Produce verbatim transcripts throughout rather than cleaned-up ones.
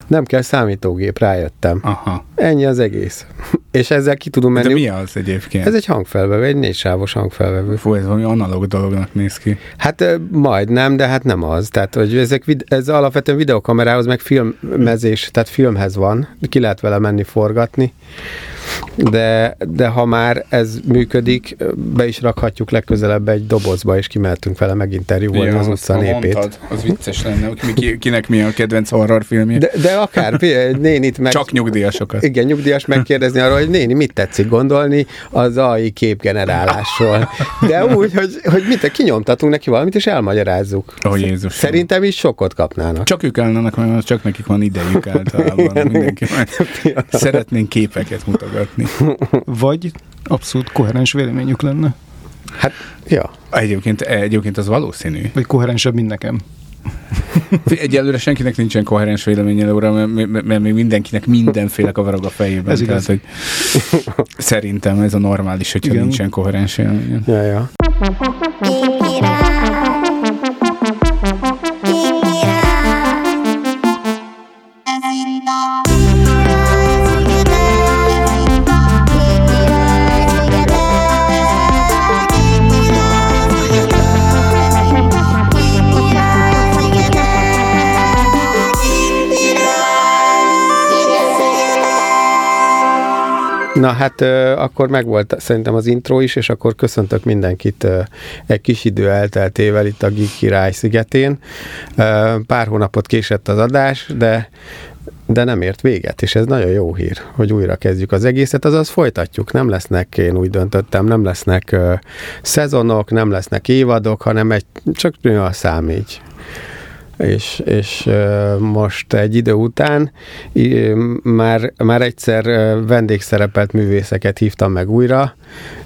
Nem kell számítógép, rájöttem. Aha. Ennyi az egész. És ezzel ki tudom menni. De mi az egyébként? Ez egy hangfelvevő, egy négysávos hangfelvevő. Fú, ez valami analóg dolognak néz ki. Hát majdnem, de hát nem az. Tehát, hogy ezek, ez alapvetően videokamerához, meg filmezés, tehát filmhez van. Ki lehet vele menni forgatni. De, de ha már ez működik, be is rakhatjuk legközelebb egy dobozba, és kimehetünk vele meginterjúolni ja, az utca népét. Mondtad, az vicces lenne, hogy kinek mi a kedvenc horrorfilmje. De, de akár, nénit meg... Csak nyugdíjasokat. Igen, nyugdíjas megkérdezni arról, hogy néni, mit tetszik gondolni az á i képgenerálásról. De úgy, hogy, hogy mit, kinyomtatunk neki valamit, és elmagyarázzuk. Ó, Jézus. Szerintem is sokkot kapnának. Csak ők állnának, mert csak nekik van idejük általában. Mindenki szeretnénk képeket mutogatni. Vagy abszolút koherens véleményük lenne. Hát, ja. Egyébként, egyébként az valószínű. Vagy koherensebb, mint nekem. Egyelőre senkinek nincsen koherens véleménye, Laura, mert, mert még mindenkinek mindenféle kavarog a fejében. Ez igaz. Tehát, hogy szerintem ez a normális, hogyha igen. nincsen koherens véleménye. Ja, ja. Na hát akkor megvolt szerintem az intro is, és akkor köszöntök mindenkit egy kis idő elteltével itt a Geek Király szigetén. Pár hónapot késett az adás, de, de nem ért véget, és ez nagyon jó hír, hogy újra kezdjük az egészet, azaz folytatjuk. Nem lesznek, én úgy döntöttem, nem lesznek szezonok, nem lesznek évadok, hanem egy, csak nő a szám így. És, és most egy idő után már, már egyszer vendégszerepelt művészeket hívtam meg újra.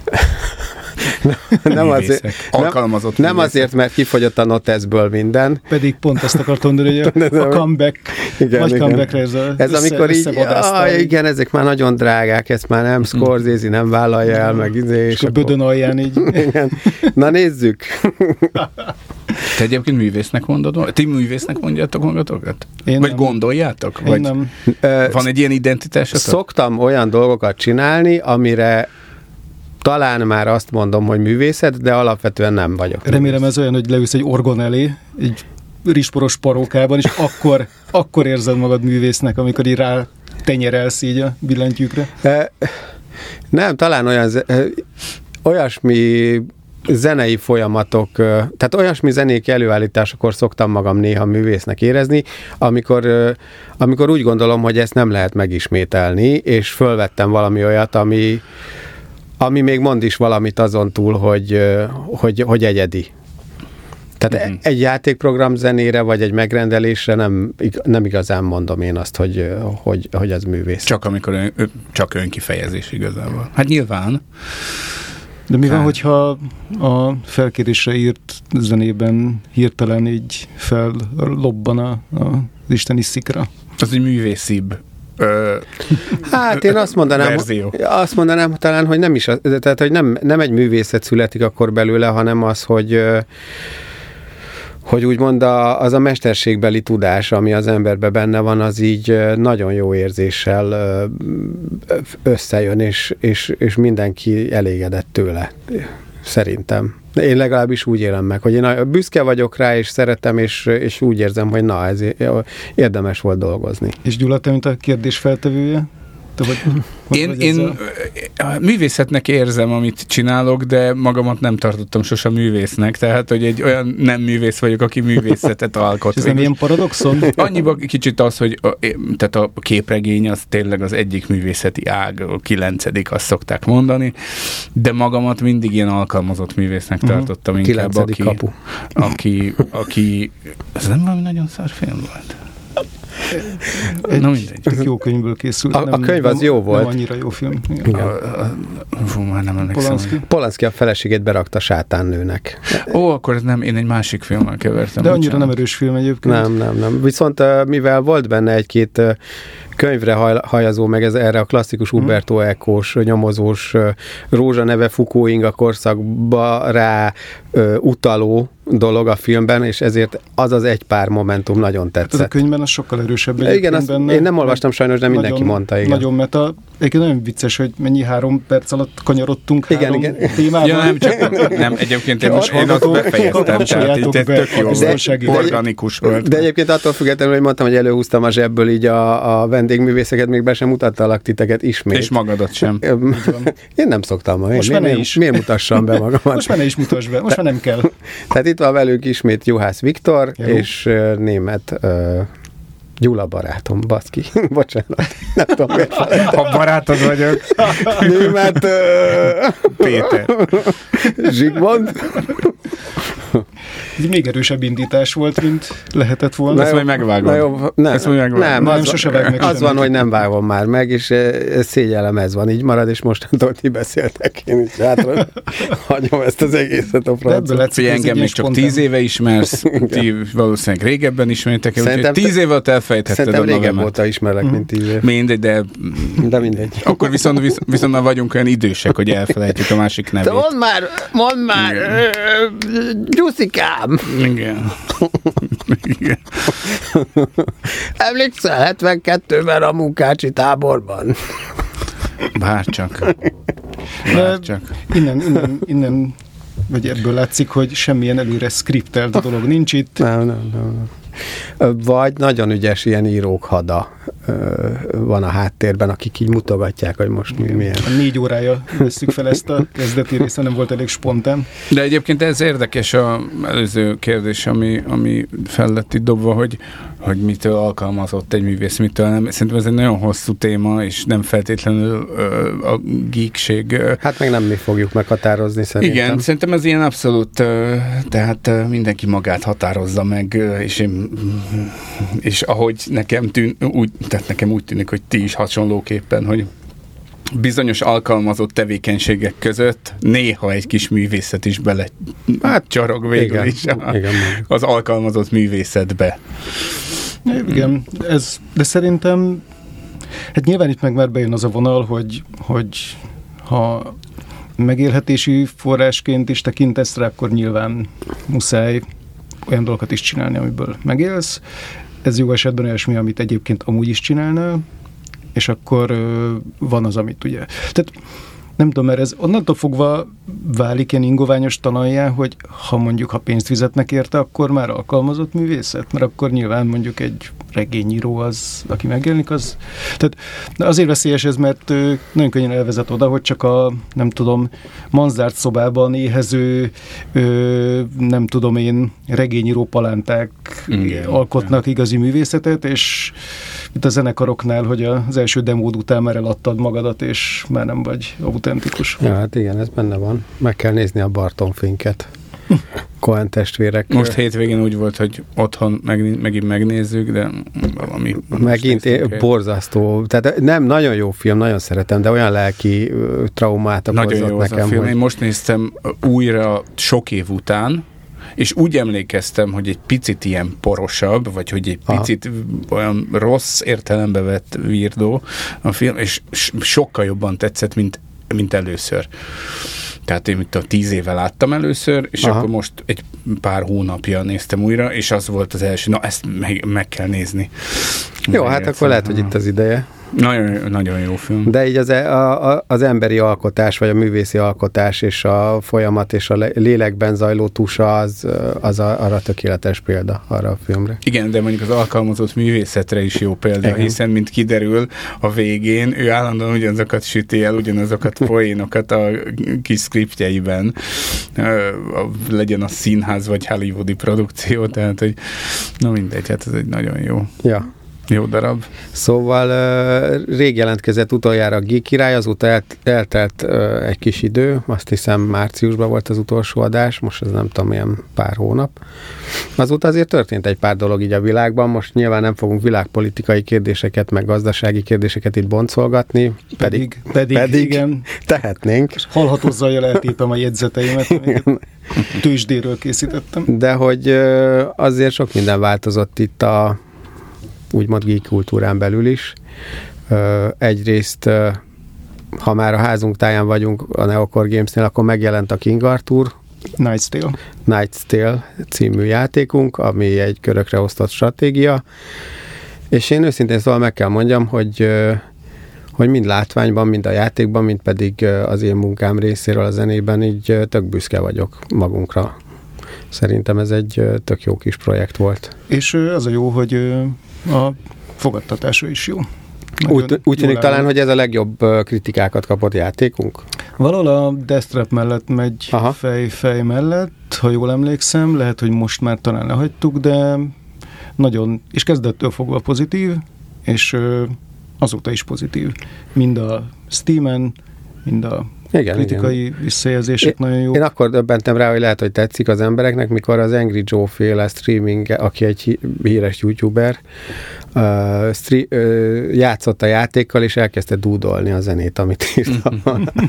nem, azért, alkalmazott nem, nem azért, mert kifogyott a noteszből minden. Pedig pont ezt akartam mondani, hogy a, a comeback, igen, nagy comebackre ez a ez össze, amikor így, ah, igen, ezek már nagyon drágák, ezt már nem Scorsese nem vállalja el, meg izé. És, és a bödön alján így. Igen. Na nézzük. Te egyébként művésznek mondod? Ti művésznek mondjátok magatokat? Én Vagy nem. gondoljátok? Én Vagy nem. Van egy ilyen identitásotok? Szoktam olyan dolgokat csinálni, amire talán már azt mondom, hogy művészet, de alapvetően nem vagyok. Remélem művész. Ez olyan, hogy leülsz egy orgon elé, egy rizsporos parókában, és akkor, akkor érzed magad művésznek, amikor így rá tenyerelsz így a billentyűkre. Nem, talán olyan olyasmi zenei folyamatok, tehát olyasmi zenék előállításakor szoktam magam néha művésznek érezni, amikor, amikor úgy gondolom, hogy ezt nem lehet megismételni, és fölvettem valami olyat, ami, ami még mond is valamit azon túl, hogy, hogy, hogy egyedi. Tehát mm-hmm. egy játékprogram zenére, vagy egy megrendelésre nem, nem igazán mondom én azt, hogy, hogy, hogy ez művész. Csak amikor ön, csak önkifejezés igazából. Hát nyilván. De mi van, hogyha a felkérésre írt zenében hirtelen így fellobban a, a, az isteni szikra? Az egy művészibb. Ö, hát én azt mondanám, verzió. azt mondanám talán, hogy nem is, tehát hogy nem, nem egy művészet születik akkor belőle, hanem az, hogy hogy úgymond a, az a mesterségbeli tudás, ami az emberben benne van, az így nagyon jó érzéssel összejön, és, és, és mindenki elégedett tőle, szerintem. Én legalábbis úgy élem meg, hogy én büszke vagyok rá, és szeretem, és, és úgy érzem, hogy na, ez érdemes volt dolgozni. És Gyula, te, mint a kérdés feltevője? Te vagy, én vagy én művészetnek érzem, amit csinálok, de magamat nem tartottam sosem művésznek, tehát, hogy egy olyan nem művész vagyok, aki művészetet alkot. És ez nem ilyen paradoxon? Annyiban kicsit az, hogy a, tehát a képregény az tényleg az egyik művészeti ág, a kilencedik, azt szokták mondani, de magamat mindig ilyen alkalmazott művésznek tartottam. Uh-huh. Inkább, kilencedik aki, kapu. Aki, aki, ez nem valami nagyon szar film volt. Egy, Na mindegy. Egy jó könyvből készült. A, nem, a könyv az nem, jó volt. Nem annyira jó film. Igen. A, a, fú, már nem emlékszem. Polanski. Polanski a feleségét berakta sátánnőnek. Ó, akkor ez nem, én egy másik filmmel kevertem. De annyira nem erős film egyébként. Nem, nem, nem. Viszont mivel volt benne egy-két könyvre hajazó, meg ez erre a klasszikus Umberto hmm. Eco-s, nyomozós, Rózsa neve Foucault-Inga korszakba rá utaló dolog a filmben, és ezért az az egy pár momentum nagyon tetszett. Hát ez a könyvben az sokkal erősebb. Igen, azt benne. Én nem olvastam sajnos, de mindenki nagyon, mondta. Igen. Nagyon meta. Egyébként nagyon vicces, hogy mennyi három perc alatt kanyarodtunk igen, három igen. témában. Ja, nem, csak nem, egyébként én most én ott befejeztem, tehát így tök jó, de, organikus volt. De egyébként attól függetlenül, hogy mondtam, hogy előhúztam a zsebből így a, a vendégművészeket, még be sem mutattalak titeket ismét. És magadat sem. Én nem szoktam ma. Most miért, miért, is. miért mutassam be magamat? Most már ne is mutass be, most már nem kell. Tehát itt van velünk ismét Juhász Viktor, jó. és uh, német uh, Gyula barátom, baszki. Bocsánat, nem tudom, miért felettem. Ha barátod vagyok. Német uh, Péter. Zsigmond. Ez még erősebb indítás volt, mint lehetett volna. Ezt majd megvágom. Jó, nem, Ezt majd megvágom. Nem, nem, az, sose vág meg az semmi. van, hogy nem vágom már meg, és szégyellem, ez van, így marad, és mostantól ti beszéltek, én is hátra hagyom ezt az egészet a francot. Engem még csak tíz éve ismersz, ti valószínűleg régebben ismertek el, úgyhogy tíz év alatt elfejtetted a Szerintem nevemet. régebb óta ismerlek, mint tíz év. Mindegy, de... De mindegy. Akkor viszont, viszont, viszont már vagyunk olyan idősek, hogy elfelejtjük a másik nevét. Mondd már, mondd már, Gyuszikám! Igen. Igen. Emlékszel hetvenkettőben a munkácsi táborban? Bárcsak. Bárcsak. Innen, innen, innen, vagy ebből látszik, hogy semmilyen előre skriptelt dolog nincs itt. Nem, nem, nem. Vagy nagyon ügyes ilyen írók hada van a háttérben, akik így mutogatják, hogy most mi milyen. A négy órája vesszük fel ezt a kezdeti részt, nem volt elég spontán. De egyébként ez érdekes az előző kérdés, ami, ami fel lett itt dobva, hogy, hogy mitől alkalmazott egy művész, mitől nem. Szerintem ez egy nagyon hosszú téma, és nem feltétlenül ö, a geekség. Ö. Hát meg nem mi fogjuk meghatározni szerintem. Igen, szerintem ez ilyen abszolút, ö, tehát ö, mindenki magát határozza meg, ö, és én és ahogy nekem tűn, úgy, tehát nekem úgy tűnik, hogy ti is hasonlóképpen, hogy bizonyos alkalmazott tevékenységek között néha egy kis művészet is bele hát csorog végül igen, is a, igen, az alkalmazott művészetbe. Igen, ez, de szerintem hát nyilván itt meg már bejön az a vonal, hogy, hogy ha megélhetési forrásként is tekintesz rá, akkor nyilván muszáj olyan dolgokat is csinálni, amiből megélsz. Ez jó esetben olyasmi, amit egyébként amúgy is csinálnál, és akkor ö, van az, amit ugye... Tehát nem tudom, mert ez onnantól fogva válik ilyen ingoványos talajjá, hogy ha mondjuk, ha pénzt fizetnek érte, akkor már alkalmazott művészet, mert akkor nyilván mondjuk egy regényíró az, aki megjelenik, az... Tehát azért veszélyes ez, mert ö, nagyon könnyen elvezet oda, hogy csak a, nem tudom, manzárt szobában éhező, ö, nem tudom én, regényíró palánták igen, alkotnak igen. igazi művészetet, és itt a zenekaroknál, hogy az első demód után már eladtad magadat, és már nem vagy autentikus. Ja, hát igen, ez benne van. Meg kell nézni a Barton-finket. Coen testvérek. Most hétvégén úgy volt, hogy otthon meg, megint megnézzük, de valami... Megint é, borzasztó. Tehát nem, nagyon jó film, nagyon szeretem, de olyan lelki traumát okozott nekem. Nagyon jó az a film. Hogy... Én most néztem újra sok év után, és úgy emlékeztem, hogy egy picit ilyen porosabb, vagy hogy egy picit aha. olyan rossz értelembe vett virdó a film, és sokkal jobban tetszett, mint, mint először. Tehát én itt a tíz éve láttam először, és aha. akkor most egy pár hónapja néztem újra, és az volt az első, na ezt meg, meg kell nézni. Jó, hát akkor lehet, hogy itt az ideje. Nagyon, nagyon jó film. De így az, a, a, az emberi alkotás, vagy a művészi alkotás, és a folyamat, és a lélekben zajló tusa, az, az a, arra tökéletes példa, arra a filmre. Igen, de mondjuk az alkalmazott művészetre is jó példa, igen. hiszen, mint kiderül a végén, ő állandóan ugyanazokat süti el, ugyanazokat poénokat a kis szkriptjeiben, legyen a színház, vagy hollywoodi produkció, tehát, hogy na mindegy, hát ez egy nagyon jó. Ja. Jó darab. Szóval uh, rég jelentkezett utoljára a Geek Király, azóta el, eltelt uh, egy kis idő, azt hiszem márciusban volt az utolsó adás, most ez nem tudom, ilyen pár hónap. Azóta azért történt egy pár dolog így a világban, most nyilván nem fogunk világpolitikai kérdéseket, meg gazdasági kérdéseket itt boncolgatni, pedig, pedig, pedig igen. tehetnénk. Hallható zajjal eltépem a jegyzeteimet, amiket tőzsdéről készítettem. De hogy uh, azért sok minden változott itt a úgymond geek kultúrán belül is. Egyrészt, ha már a házunk táján vagyunk a Neokor Gamesnél, akkor megjelent a King Arthur Knight's Tale. Knight's Tale című játékunk, ami egy körökre osztott stratégia, és én őszintén szóval meg kell mondjam, hogy, hogy mind látványban, mind a játékban, mind pedig az én munkám részéről a zenében így tök büszke vagyok magunkra. Szerintem ez egy tök jó kis projekt volt. És az a jó, hogy a fogadtatása is jó. Úgy, úgy tűnik talán, hogy ez a legjobb kritikákat kapott játékunk? Valahol a Death Trap mellett megy fej-fej mellett, ha jól emlékszem, lehet, hogy most már talán lehagytuk, de nagyon, és kezdettől fogva pozitív, és azóta is pozitív. Mind a Steamen, mind a igen, kritikai igen. visszajelzések én, nagyon jók. Én akkor döbbentem rá, hogy lehet, hogy tetszik az embereknek, mikor az Angry Joe féle streaming, aki egy híres youtuber, uh, stre- uh, játszott a játékkal, és elkezdte dúdolni a zenét, amit írtam.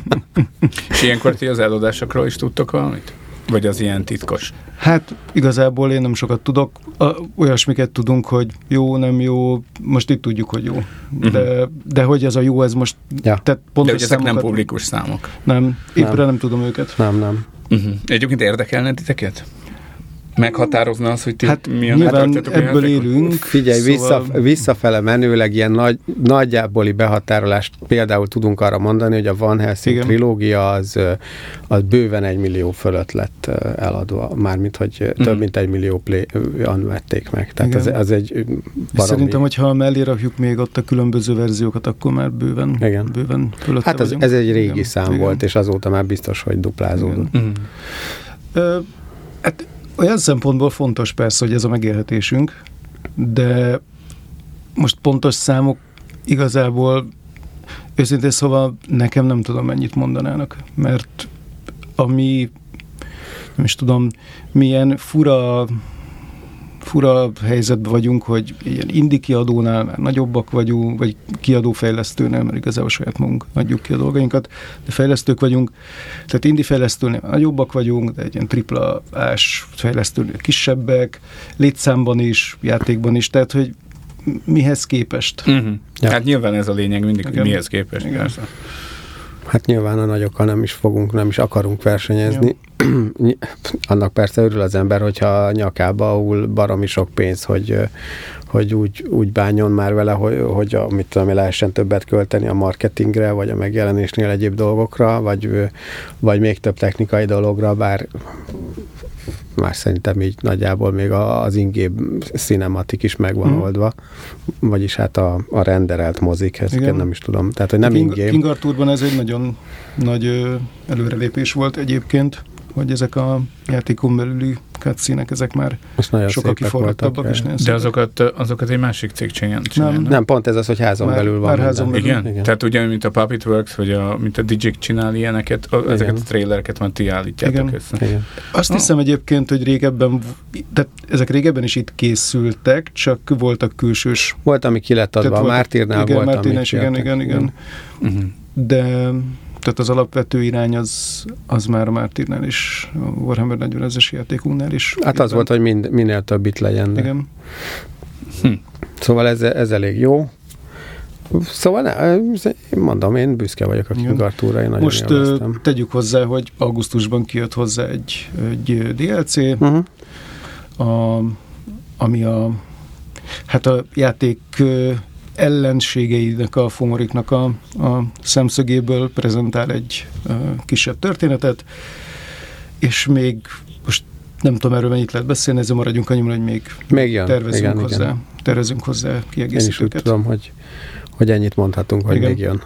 És ilyenkor ti az eladásokról is tudtok valamit? Vagy az ilyen titkos? Hát igazából én nem sokat tudok. A, olyasmiket tudunk, hogy jó, nem jó, most itt tudjuk, hogy jó. De, uh-huh. de hogy ez a jó, ez most... Ja. Tehát de hogy ezek számokat, nem publikus számok? Nem, éppen nem. nem tudom őket. Nem, nem. Uh-huh. Egyébként érdekelne titeket? Meghatározna az, hogy ti hát milyen nyilván ebből élünk. Figyelj, szóval... vissza, visszafele menőleg ilyen nagy, nagyjáboli behatárolást például tudunk arra mondani, hogy a Van Helsing igen. trilógia az, az bőven egy millió fölött lett eladva, mármint, hogy mm. több mint egy millió play-an vették meg. Tehát az, az egy baromi. Szerintem, hogyha mellé rakjuk még ott a különböző verziókat, akkor már bőven, igen. bőven fölötte hát ez, ez egy régi igen. szám igen. volt, és azóta már biztos, hogy duplázódott. Mm. Ö, hát olyan szempontból fontos persze, hogy ez a megélhetésünk, de most pontos számok igazából őszintén szóval nekem nem tudom mennyit mondanának, mert ami nem is tudom, milyen fura fura helyzetben vagyunk, hogy ilyen indie kiadónál már nagyobbak vagyunk, vagy kiadófejlesztőnél, mert igazából saját magunk adjuk ki a dolgainkat, de fejlesztők vagyunk, tehát indie fejlesztőnél nagyobbak vagyunk, de egy ilyen tripla ás fejlesztőnél kisebbek, létszámban is, játékban is, tehát hogy mihez képest. Uh-huh. Ja. Hát nyilván ez a lényeg mindig, igen. hogy mihez képest. Igen. Hát nyilván a nagyokkal nem is fogunk, nem is akarunk versenyezni. Ja. Annak persze örül az ember, hogyha a nyakába hull baromi sok pénz, hogy, hogy úgy, úgy bánjon már vele, hogy, hogy a, mit tudom, lehessen többet költeni a marketingre, vagy a megjelenésnél egyéb dolgokra, vagy, vagy még több technikai dologra, bár már szerintem így nagyjából még az ingame cinematik is meg van mm. oldva, vagyis hát a, a renderelt mozik, ezeket nem is tudom. Tehát, hogy nem King, ingame. King Arthurban ez egy nagyon nagy ö, előrelépés volt egyébként, hogy ezek a játékon belüli cutscene-ek, ezek már sokkal kiforrottabbak. És de azokat, azokat egy másik cég csinálja. Nem, nem, pont ez az, hogy házon már, belül van. Már házon belül. Igen? Igen? Tehát ugye, mint a Puppet Works, vagy a, mint a Digic csinál ilyeneket, a, ezeket a trailereket már ti állítjátok igen. össze. Igen. Azt oh. hiszem egyébként, hogy régebben, tehát ezek régebben is itt készültek, csak voltak külsős. Volt, ami ki lett adva, a Mártírnál igen, volt, Mártírnál is, igen, igen, igen. Uh-huh. De tehát az alapvető irány az, az már a Mártírnál is, a Warhammer negyvenezres játékunknál is. Hát az volt, hogy mind, minél több itt legyen. De. Igen. Hm. Szóval ez, ez elég jó. Szóval ne, mondom, én büszke vagyok a King Arthurra, én nagyon most élveztem. Tegyük hozzá, hogy augusztusban kijött hozzá egy, egy dé el cé, uh-huh. a, ami a hát a játék ellenségeinek, a Fomoriknak a, a szemszögéből prezentál egy uh, kisebb történetet, és még most nem tudom erről mennyit lehet beszélni, ezzel maradjunk annyiban, hogy még, még jön, tervezünk, igen, hozzá, igen. tervezünk hozzá kiegészítőket. Én is úgy tudom, hogy, hogy ennyit mondhatunk, hogy igen. még jön.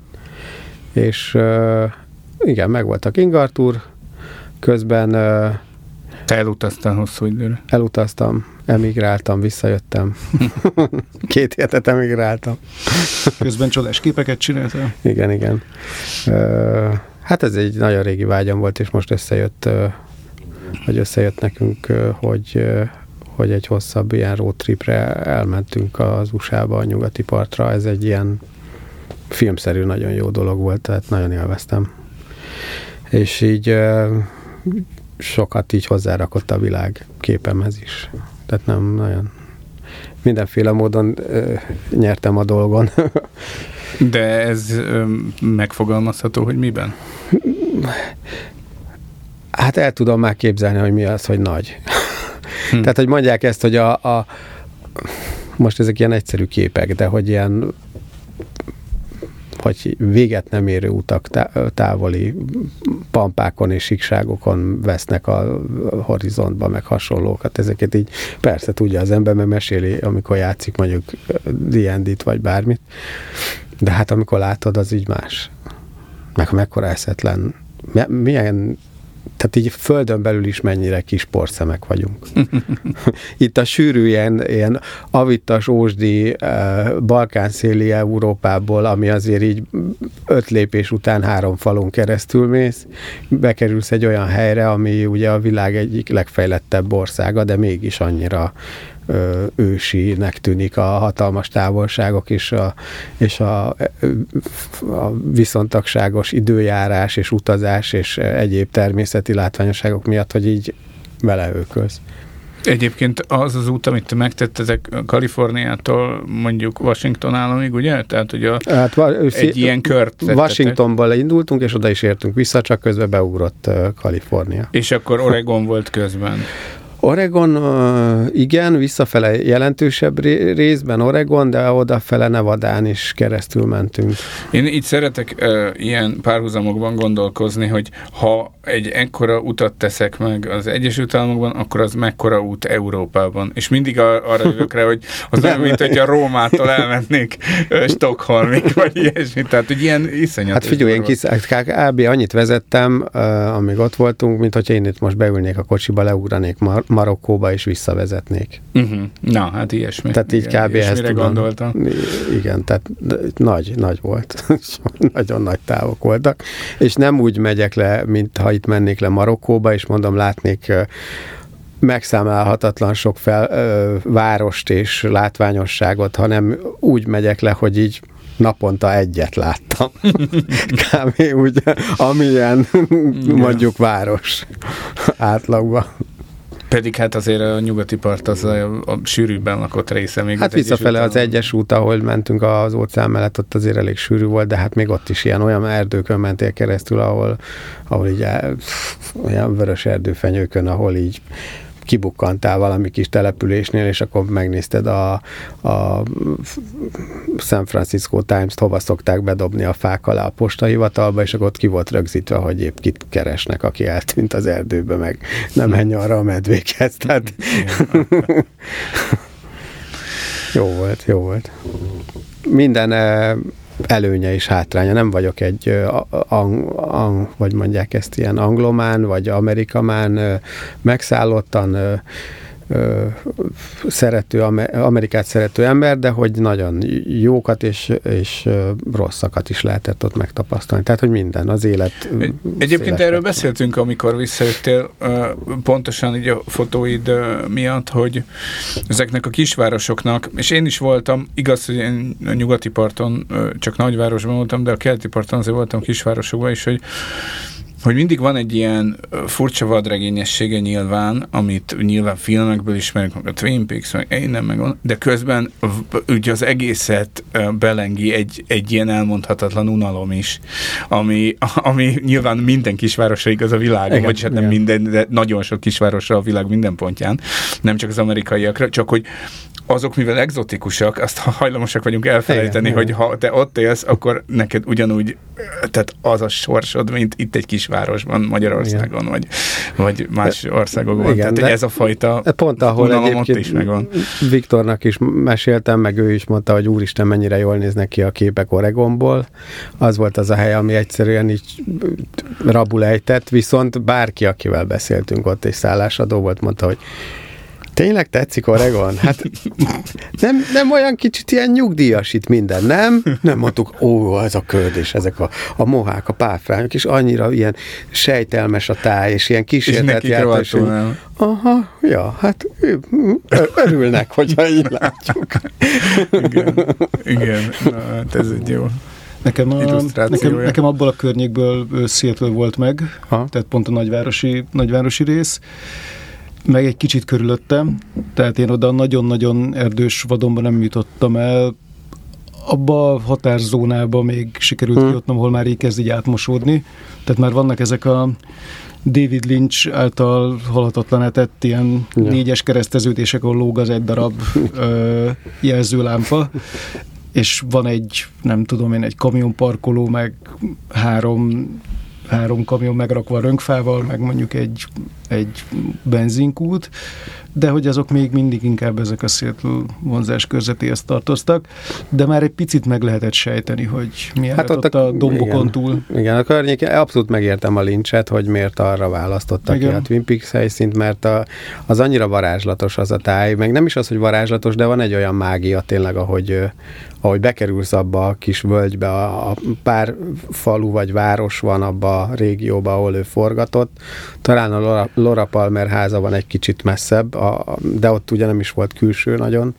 És uh, igen, meg volt a King Arthur, közben uh, te elutaztál hosszú időre. Elutaztam, emigráltam, visszajöttem. Két hétet emigráltam. Közben csodás képeket csináltál? Igen, igen. Uh, hát ez egy nagyon régi vágyam volt, és most összejött, uh, hogy összejött nekünk, uh, hogy, uh, hogy egy hosszabb ilyen road tripre elmentünk az u es á-ba, a nyugati partra. Ez egy ilyen filmszerű, nagyon jó dolog volt, tehát nagyon élveztem. És így uh, sokat így hozzárakott a világ képemhez is. Tehát nem nagyon... Mindenféle módon ö, nyertem a dolgon. De ez ö, megfogalmazható, hogy miben? Hát el tudom már képzelni, hogy mi az, hogy nagy. Hm. Tehát, hogy mondják ezt, hogy a, a most ezek ilyen egyszerű képek, de hogy ilyen hogy véget nem érő utak távoli pampákon és síkságokon vesznek a horizontba, meg hasonlókat. Ezeket így persze tudja az ember, mert meséli, amikor játszik mondjuk dé end dét vagy bármit, de hát amikor látod, az így más. Meg mekkora eszetlen, milyen, tehát így földön belül is mennyire kis porszemek vagyunk. Itt a sűrű ilyen, ilyen avittas, ósdi, balkánszéli Európából, ami azért így öt lépés után három falon keresztül mész, bekerülsz egy olyan helyre, ami ugye a világ egyik legfejlettebb országa, de mégis annyira ősinek tűnik a hatalmas távolságok és a, és a, a viszontagságos időjárás és utazás és egyéb természeti látványosságok miatt, hogy így vele őkölsz. Egyébként az az út, amit te megtettetek Kaliforniától mondjuk Washington államig, ugye? Tehát, hogy a, hát, egy ilyen kört tettetek. Washingtonból indultunk, és oda is értünk vissza, csak közben beugrott uh, Kalifornia. És akkor Oregon volt közben. Oregon, uh, igen, visszafele jelentősebb részben Oregon, de odafele Nevadán is keresztül mentünk. Én így szeretek uh, ilyen párhuzamokban gondolkozni, hogy ha egy ekkora utat teszek meg az Egyesült Államokban, akkor az mekkora út Európában. És mindig a, arra jövök rá, hogy az nem, mint hogy a Rómától elmennék uh, Stockholmig, vagy ilyesmi. Tehát, hogy ilyen iszonyatos. Hát figyelj, én kis, kb. Annyit vezettem, uh, amíg ott voltunk, mint hogyha én itt most beülnék a kocsiba, leugranék Mar- Marokkóba és visszavezetnék. Uh-huh. Na, hát ilyesmi. Tehát így kb. Ezt tudom. Gondoltam. Igen, tehát nagy, nagy volt. Nagyon nagy távok voltak. És nem úgy megyek le, mint ha itt mennék le Marokkóba, és mondom, látnék megszámlálhatatlan sok fel, ö, várost és látványosságot, hanem úgy megyek le, hogy így naponta egyet láttam. Kb. Úgy, amilyen mondjuk város átlagban. Pedig hát azért a nyugati part az a, a sűrűbben lakott része még. Hát visszafele az egyes út, ahol mentünk az óceán mellett, ott azért elég sűrű volt, de hát még ott is ilyen olyan erdőkön mentél keresztül, ahol, ahol így olyan vörös erdőfenyőkön, ahol így kibukkantál valami kis településnél, és akkor megnézted a, a San Francisco Times-t, hova szokták bedobni a fák alá a postahivatalba, és akkor ott ki volt rögzítve, hogy épp kit keresnek, aki eltűnt az erdőbe, meg nem menj arra a medvékhez. Tehát jó volt, jó volt. Minden előnye és hátránya. Nem vagyok egy ang, ang, vagy mondják ezt ilyen anglomán, vagy amerikamán megszállottan ö, ö, szerető, Amerikát szerető ember, de hogy nagyon jókat és, és rosszakat is lehetett ott megtapasztalni. Tehát, hogy minden, az élet. Egyébként erről beszéltünk, amikor visszajöttél, pontosan így a fotóid miatt, hogy ezeknek a kisvárosoknak, és én is voltam, igaz, hogy én a nyugati parton csak nagyvárosban voltam, de a keleti parton azért voltam kisvárosokban is, hogy hogy mindig van egy ilyen furcsa vadregényessége nyilván, amit nyilván filmekből ismerünk, meg a Twin Peaks, meg én nem meg, de közben ugye az egészet belengi egy, egy ilyen elmondhatatlan unalom is, ami, ami nyilván minden kisvárosra igaz a világon, vagyis hát nem igen. minden, de nagyon sok kisvárosra a világ minden pontján, nem csak az amerikaiakra, csak hogy azok, mivel egzotikusak, azt hajlamosak vagyunk elfelejteni, igen, hogy igen. ha te ott élsz, akkor neked ugyanúgy, tehát az a sorsod, mint itt egy kisvárosban, Magyarországon, vagy, vagy más országokban. Igen, tehát ez a fajta pont ahol egyébként is megvan. Viktornak is meséltem, meg ő is mondta, hogy úristen, mennyire jól néznek ki a képek Oregonból. Az volt az a hely, ami egyszerűen így rabul ejtett, viszont bárki, akivel beszéltünk ott, és szállásadó volt, mondta, hogy tényleg tetszik Oregon? Hát nem, nem olyan kicsit ilyen nyugdíjas itt minden, nem? Nem mondtuk, ó, ez a köd, és ezek a, a mohák, a páfrányok, és annyira ilyen sejtelmes a táj, és ilyen kísérlet jártas. Aha, ja, hát örülnek, hogyha így látjuk. Igen, igen, na, hát ez egy jó. Nekem, a, nekem, nekem abból a környékből Seattle volt meg, ha? Tehát pont a nagyvárosi, nagyvárosi rész, meg egy kicsit körülöttem, tehát én oda nagyon-nagyon erdős vadonban nem jutottam el. Abba a határzónába még sikerült hmm. kijutnom, ahol már így kezd így átmosódni. Tehát már vannak ezek a David Lynch által halhatatlaná tett ilyen ja. négyes kereszteződések, ahol lóg az egy darab ö, jelzőlámpa, és van egy, nem tudom én, egy kamionparkoló, meg három, három kamion megrakva rönkfával, meg mondjuk egy, egy benzinkút, de hogy azok még mindig inkább ezek a Seattle vonzás körzetéhez tartoztak, de már egy picit meg lehetett sejteni, hogy mi hát ott a, a dombokon igen, túl. Igen, a környéken abszolút megértem a Lynchet, hogy miért arra választottak igen. ki a Twin Peaks helyszínt, mert a, az annyira varázslatos az a táj, meg nem is az, hogy varázslatos, de van egy olyan mágia tényleg, ahogy, ahogy bekerülsz abba a kis völgybe, a, a pár falu vagy város van abba a régióba, ahol ő forgatott. Talán a Laura, Laura Palmer háza van egy kicsit messzebb, a, de ott ugye nem is volt külső nagyon,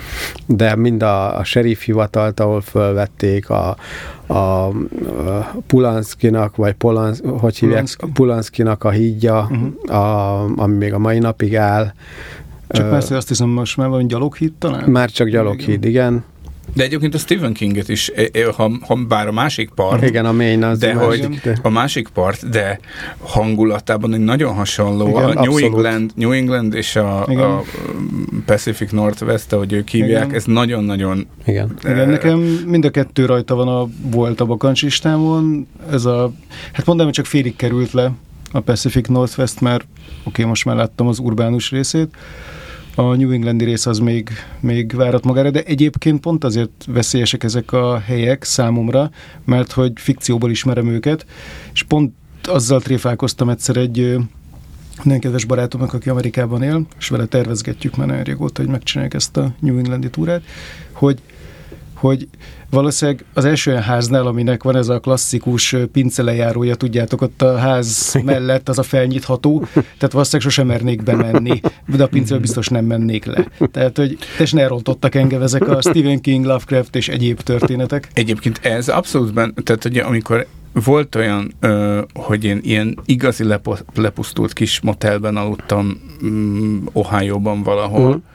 de mind a, a sheriff hivatalt, ahol fölvették, a, a, a Pulanszkinak, vagy Polansz, hogy hívják, Pulanszkinak a hídja, uh-huh. a, ami még a mai napig áll. Csak uh, persze azt hiszem, most már van gyaloghíd talán? Már csak gyaloghíd, igen. De egyébként a Stephen Kinget is, ha, ha bár a másik part, igen, a Maine az de hogy a másik part, de hangulatában egy nagyon hasonló. Igen, a New England, New England és a, a Pacific Northwest, ahogy ők hívják, igen. ez nagyon-nagyon... Igen. Uh, igen, nekem mind a kettő rajta van a volt a bakancslistámon. Ez a, hát mondanám, hogy csak félig került le a Pacific Northwest, mert oké, okay, most már láttam az urbánus részét. A New Englandi rész az még, még várat magára, de egyébként pont azért veszélyesek ezek a helyek számomra, mert hogy fikcióból ismerem őket, és pont azzal tréfálkoztam egyszer egy nagyon kedves barátomnak, aki Amerikában él, és vele tervezgetjük már nagyon régóta, hogy megcsináljuk ezt a New Englandi túrát, hogy, hogy valószínűleg az első olyan háznál, aminek van ez a klasszikus pincelejárója, tudjátok, ott a ház mellett az a felnyitható, tehát valószínűleg sosem mernék bemenni, de a pincébe biztos nem mennék le. Tehát, hogy teljesen elrontottak engem ezek a Stephen King, Lovecraft és egyéb történetek. Egyébként ez abszolút benne, tehát ugye amikor volt olyan, ö, hogy én ilyen igazi lepo- lepusztult kis motelben aludtam um, Ohio-ban valahol, uh.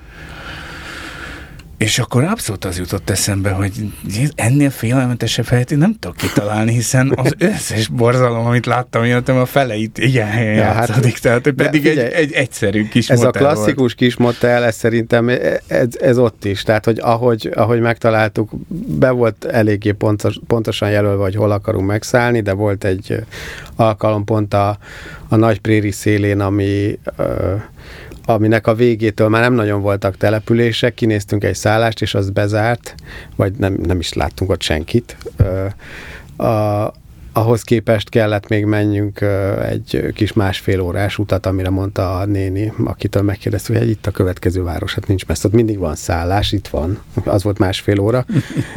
és akkor abszolút az jutott eszembe, hogy ennél félelmetesebb helyet én nem tudok kitalálni, hiszen az összes borzalom, amit láttam, életem a feleit ilyen helyen ja, játszódik, hát, tehát pedig figyelj, egy, egy egyszerű kis ez motel Ez a klasszikus volt. Kis motel, ez szerintem ez, ez ott is, tehát hogy ahogy, ahogy megtaláltuk, be volt eléggé pontos, pontosan jelölve, hogy hol akarunk megszállni, de volt egy alkalom pont a, a nagy préri szélén, ami... Ö, aminek a végétől már nem nagyon voltak települések, kinéztünk egy szállást, és az bezárt, vagy nem, nem is láttunk ott senkit. A, ahhoz képest kellett még menjünk egy kis másfél órás utat, amire mondta a néni, akitől megkérdeztük, hogy itt a következő város, hát nincs messze, ott mindig van szállás, itt van. Az volt másfél óra.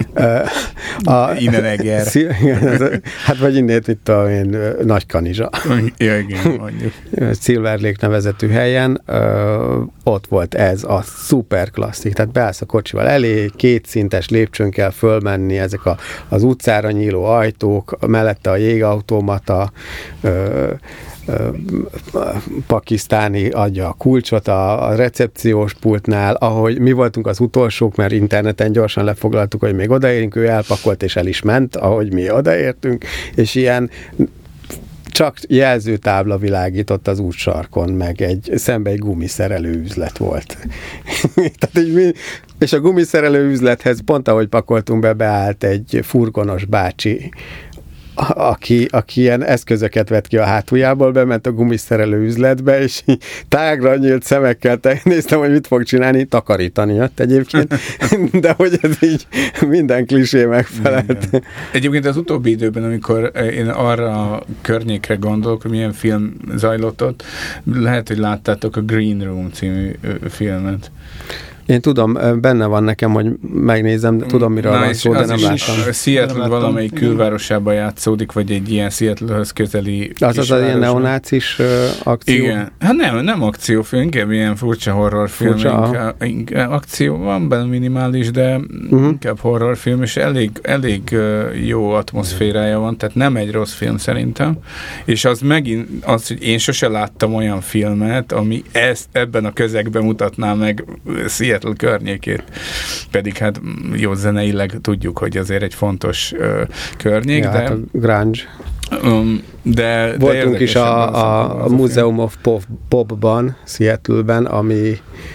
a, Innen Eger. Szil, hát vagy innét, mit tudom én, Nagykanizsa. Ja, igen, mondjuk. Silver Lake nevezetű helyen, ö, ott volt ez a szuper klasszik, tehát beállsz a kocsival elé, kétszintes lépcsőn kell fölmenni, ezek a, az utcára nyíló ajtók, mellette a jégautomata, ö, ö, pakisztáni adja a kulcsot a, a recepciós pultnál, ahogy mi voltunk az utolsók, mert interneten gyorsan lefoglaltuk, hogy még odaérünk, ő elpakolt és el is ment, ahogy mi odaértünk, és ilyen csak jelzőtábla világított az útsarkon, meg egy, szembe egy gumiszerelő üzlet volt. Tehát így, és a gumiszerelő üzlethez pont ahogy pakoltunk be, beállt egy furgonos bácsi, aki, aki ilyen eszközöket vett ki a hátuljából, bement a gumiszerelő üzletbe, és tágra nyílt szemekkel néztem, hogy mit fog csinálni, takarítani jött egyébként, de hogy ez így minden klisé megfelelt. Igen. Egyébként az utóbbi időben, amikor én arra a környékre gondolok, hogy milyen film zajlott ott, lehet, hogy láttátok a Green Room című filmet. Én tudom, benne van nekem, hogy megnézem, tudom, miről Na, van szó, de nem láttam. Seattle valamelyik külvárosában játszódik, vagy egy ilyen Seattle-höz közeli Az az az ilyen neonácis uh, akció? Igen. Hát nem, nem akciófilm, inkább ilyen furcsa horrorfilm. Furcsa, inkább, inkább akció van benne minimális, de uh-huh. inkább horrorfilm, és elég, elég uh, jó atmoszférája van, tehát nem egy rossz film szerintem. És az megint az, hogy én sose láttam olyan filmet, ami ezt ebben a közegben mutatná meg Seattle környékét. Pedig hát jó zeneileg tudjuk, hogy azért egy fontos uh, környék, ja, de... Hát a grunge. Um, de, de voltunk is a, a, a Museum of Pop, Popban, Seattle-ben, ami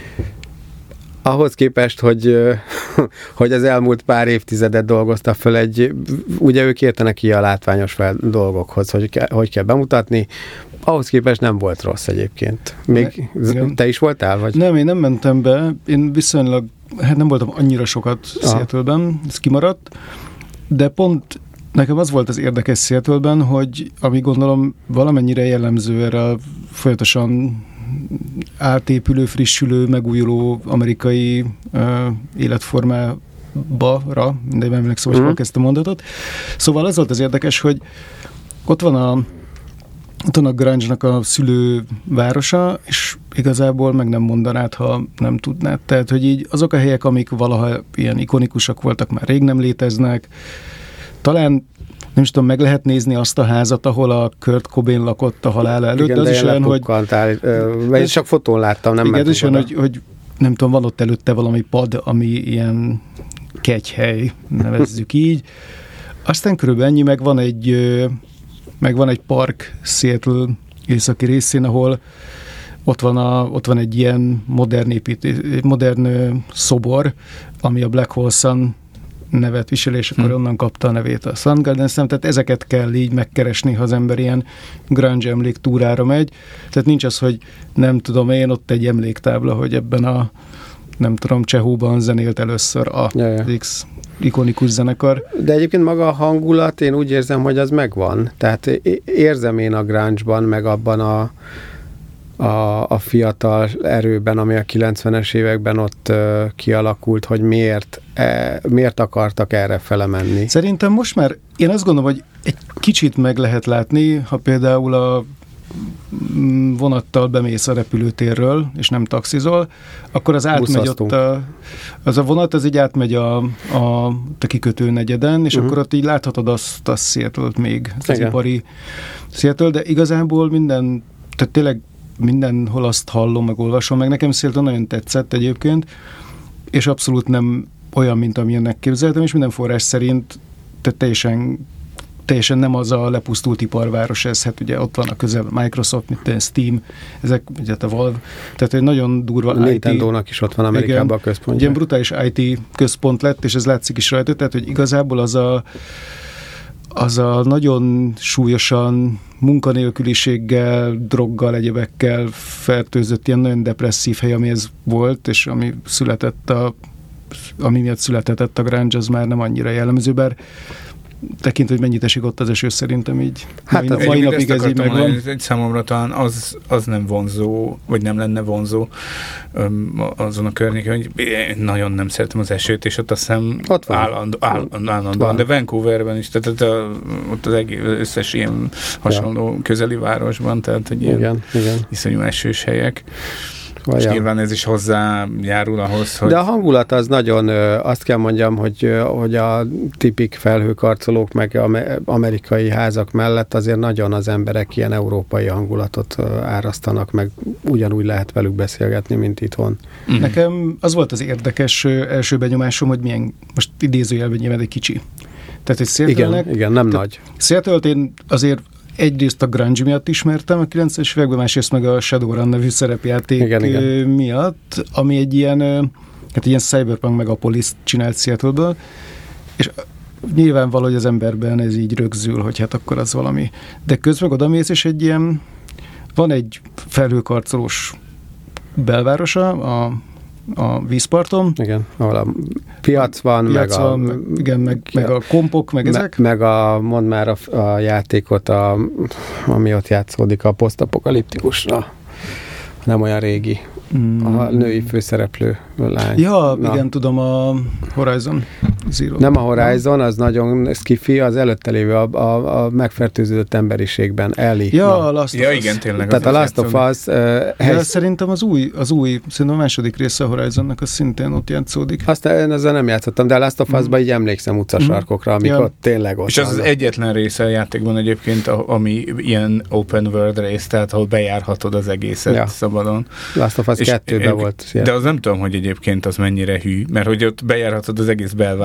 ahhoz képest, hogy, hogy az elmúlt pár évtizedet dolgozta föl egy, ugye ők értenek ki a látványos fel dolgokhoz, hogy, ke, hogy kell bemutatni, ahhoz képest nem volt rossz egyébként. Még ne, te is voltál? Vagy? Nem, én nem mentem be, én viszonylag, hát nem voltam annyira sokat Seattle-ben, ez kimaradt, de pont nekem az volt az érdekes Seattle-ben, hogy ami gondolom valamennyire jellemző erre a folyamatosan átépülő, frissülő, megújuló amerikai uh, életformába, mindegy, emlékszem, hogy hol kezdte mondatot. Szóval az volt az érdekes, hogy ott van a ott van a grunge-nak a szülővárosa, és igazából meg nem mondanád, ha nem tudnád. Tehát, hogy így azok a helyek, amik valaha ilyen ikonikusak voltak, már rég nem léteznek. Talán nem is tudom, meg lehet nézni azt a házat, ahol a Kurt Cobain lakott a halála előtt. Igen, az is olyan, hogy... Vagy csak fotón láttam, nem igen, is olyan, hogy, hogy nem tudom, van ott előtte valami pad, ami ilyen kegyhely, nevezzük így. Aztán körülbelül ennyi, meg van egy, meg van egy park Seattle északi részén, ahol ott van, a, ott van egy ilyen modern, építés, modern szobor, ami a Black Hole Sun nevet visel, és akkor hmm. onnan kapta a nevét a Soundgarden szem, tehát ezeket kell így megkeresni, ha az ember ilyen grunge emléktúrára megy. Tehát nincs az, hogy nem tudom én, ott egy emléktábla, hogy ebben a nem tudom, Csehóban zenélt először a ja, ja. X ikonikus zenekar. De egyébként maga a hangulat, én úgy érzem, hogy az megvan. Tehát érzem én a grunge-ban, meg abban a A, a fiatal erőben, ami a kilencvenes években ott uh, kialakult, hogy miért, e, miért akartak erre fele menni. Szerintem most már, én azt gondolom, hogy egy kicsit meg lehet látni, ha például a vonattal bemész a repülőtérről, és nem taxizol, akkor az átmegy Buszasztunk. ott a, az a vonat, az így átmegy a, a, a kikötő negyeden, és uh-huh. akkor ott így láthatod azt a Seattle-t még, az Igen. ipari Seattle, de igazából minden, tehát tényleg mindenhol azt hallom, meg olvasom, meg nekem Seattle nagyon tetszett egyébként, és abszolút nem olyan, mint amilyennek képzeltem, és minden forrás szerint tehát teljesen, teljesen nem az a lepusztult iparváros ez, hát ugye ott van a közel Microsoft, mint Steam, ezek ugye a Valve, tehát egy nagyon durva a Nintendónak is ott van Amerikában a központja. Ilyen brutális i té központ lett, és ez látszik is rajta, tehát hogy igazából az a az a nagyon súlyosan munkanélküliséggel, droggal, egyebekkel fertőzött, ilyen nagyon depresszív hely, ami ez volt, és ami született a, ami miatt született a grunge, az már nem annyira jellemző, bár tekintve, hogy mennyit esik ott az eső, szerintem így. Hát mai, mai napig ez így megvan. Egy számomra talán az, az nem vonzó, vagy nem lenne vonzó um, azon a környéken, hogy én nagyon nem szeretem az esőt, és ott azt hiszem állandóan, állandó, de Vancouverben is, tehát a, ott az egész, összes ilyen hasonló ja. közeli városban, tehát hogy ilyen igen, igen. iszonyú esős helyek. És nyilván ez is hozzájárul ahhoz, hogy... De a hangulat az nagyon, azt kell mondjam, hogy, hogy a tipik felhőkarcolók meg amerikai házak mellett azért nagyon az emberek ilyen európai hangulatot árasztanak, meg ugyanúgy lehet velük beszélgetni, mint itthon. Mm. Nekem az volt az érdekes első benyomásom, hogy milyen, most idézőjelben nyilván egy kicsi. Tehát, hogy Seattle-nek... Igen, igen, nem nagy. Seattle-t én azért egyrészt a grunge miatt ismertem a kilencvenes években, másrészt meg a Shadowrun nevű szerepjáték igen, igen. miatt, ami egy ilyen, hát ilyen cyberpunk megapolis csinált Seattle-ből, és nyilvánvaló, hogy az emberben ez így rögzül, hogy hát akkor az valami. De közben odamész, és egy ilyen, van egy felhőkarcolós belvárosa, a a vízparton. Igen, ahol a piac van, piac meg, van, a, meg, igen, meg, meg a kompok, meg me, ezek. Meg a, mondd már a, a játékot, a, ami ott játszódik, a posztapokaliptikusra. Nem olyan régi. Mm. A női főszereplő lány. Ja, Na. igen, tudom, a Horizon Zero. Nem a Horizon, az nagyon skifi, az előtte lévő a, a, a megfertőződött emberiségben, Ellie. Ja, a Last of ja, Us. igen, tényleg. Tehát a Last of Us... Uh, hely... szerintem az új, az új, szerintem a második része a Horizonnak, az szintén ott játszódik. Aztán én ezzel nem játszottam, de a Last of Us-ban mm. így emlékszem utcasarkokra, amik ja. ott tényleg ott És az az egyetlen része a játékban egyébként, ami ilyen open world rész, tehát ahol bejárhatod az egészet ja. szabadon. Last of Us kettőben volt. De az nem tudom, hogy egyébként az mennyire hű, mert hogy ott bejárhatod az egész belváros,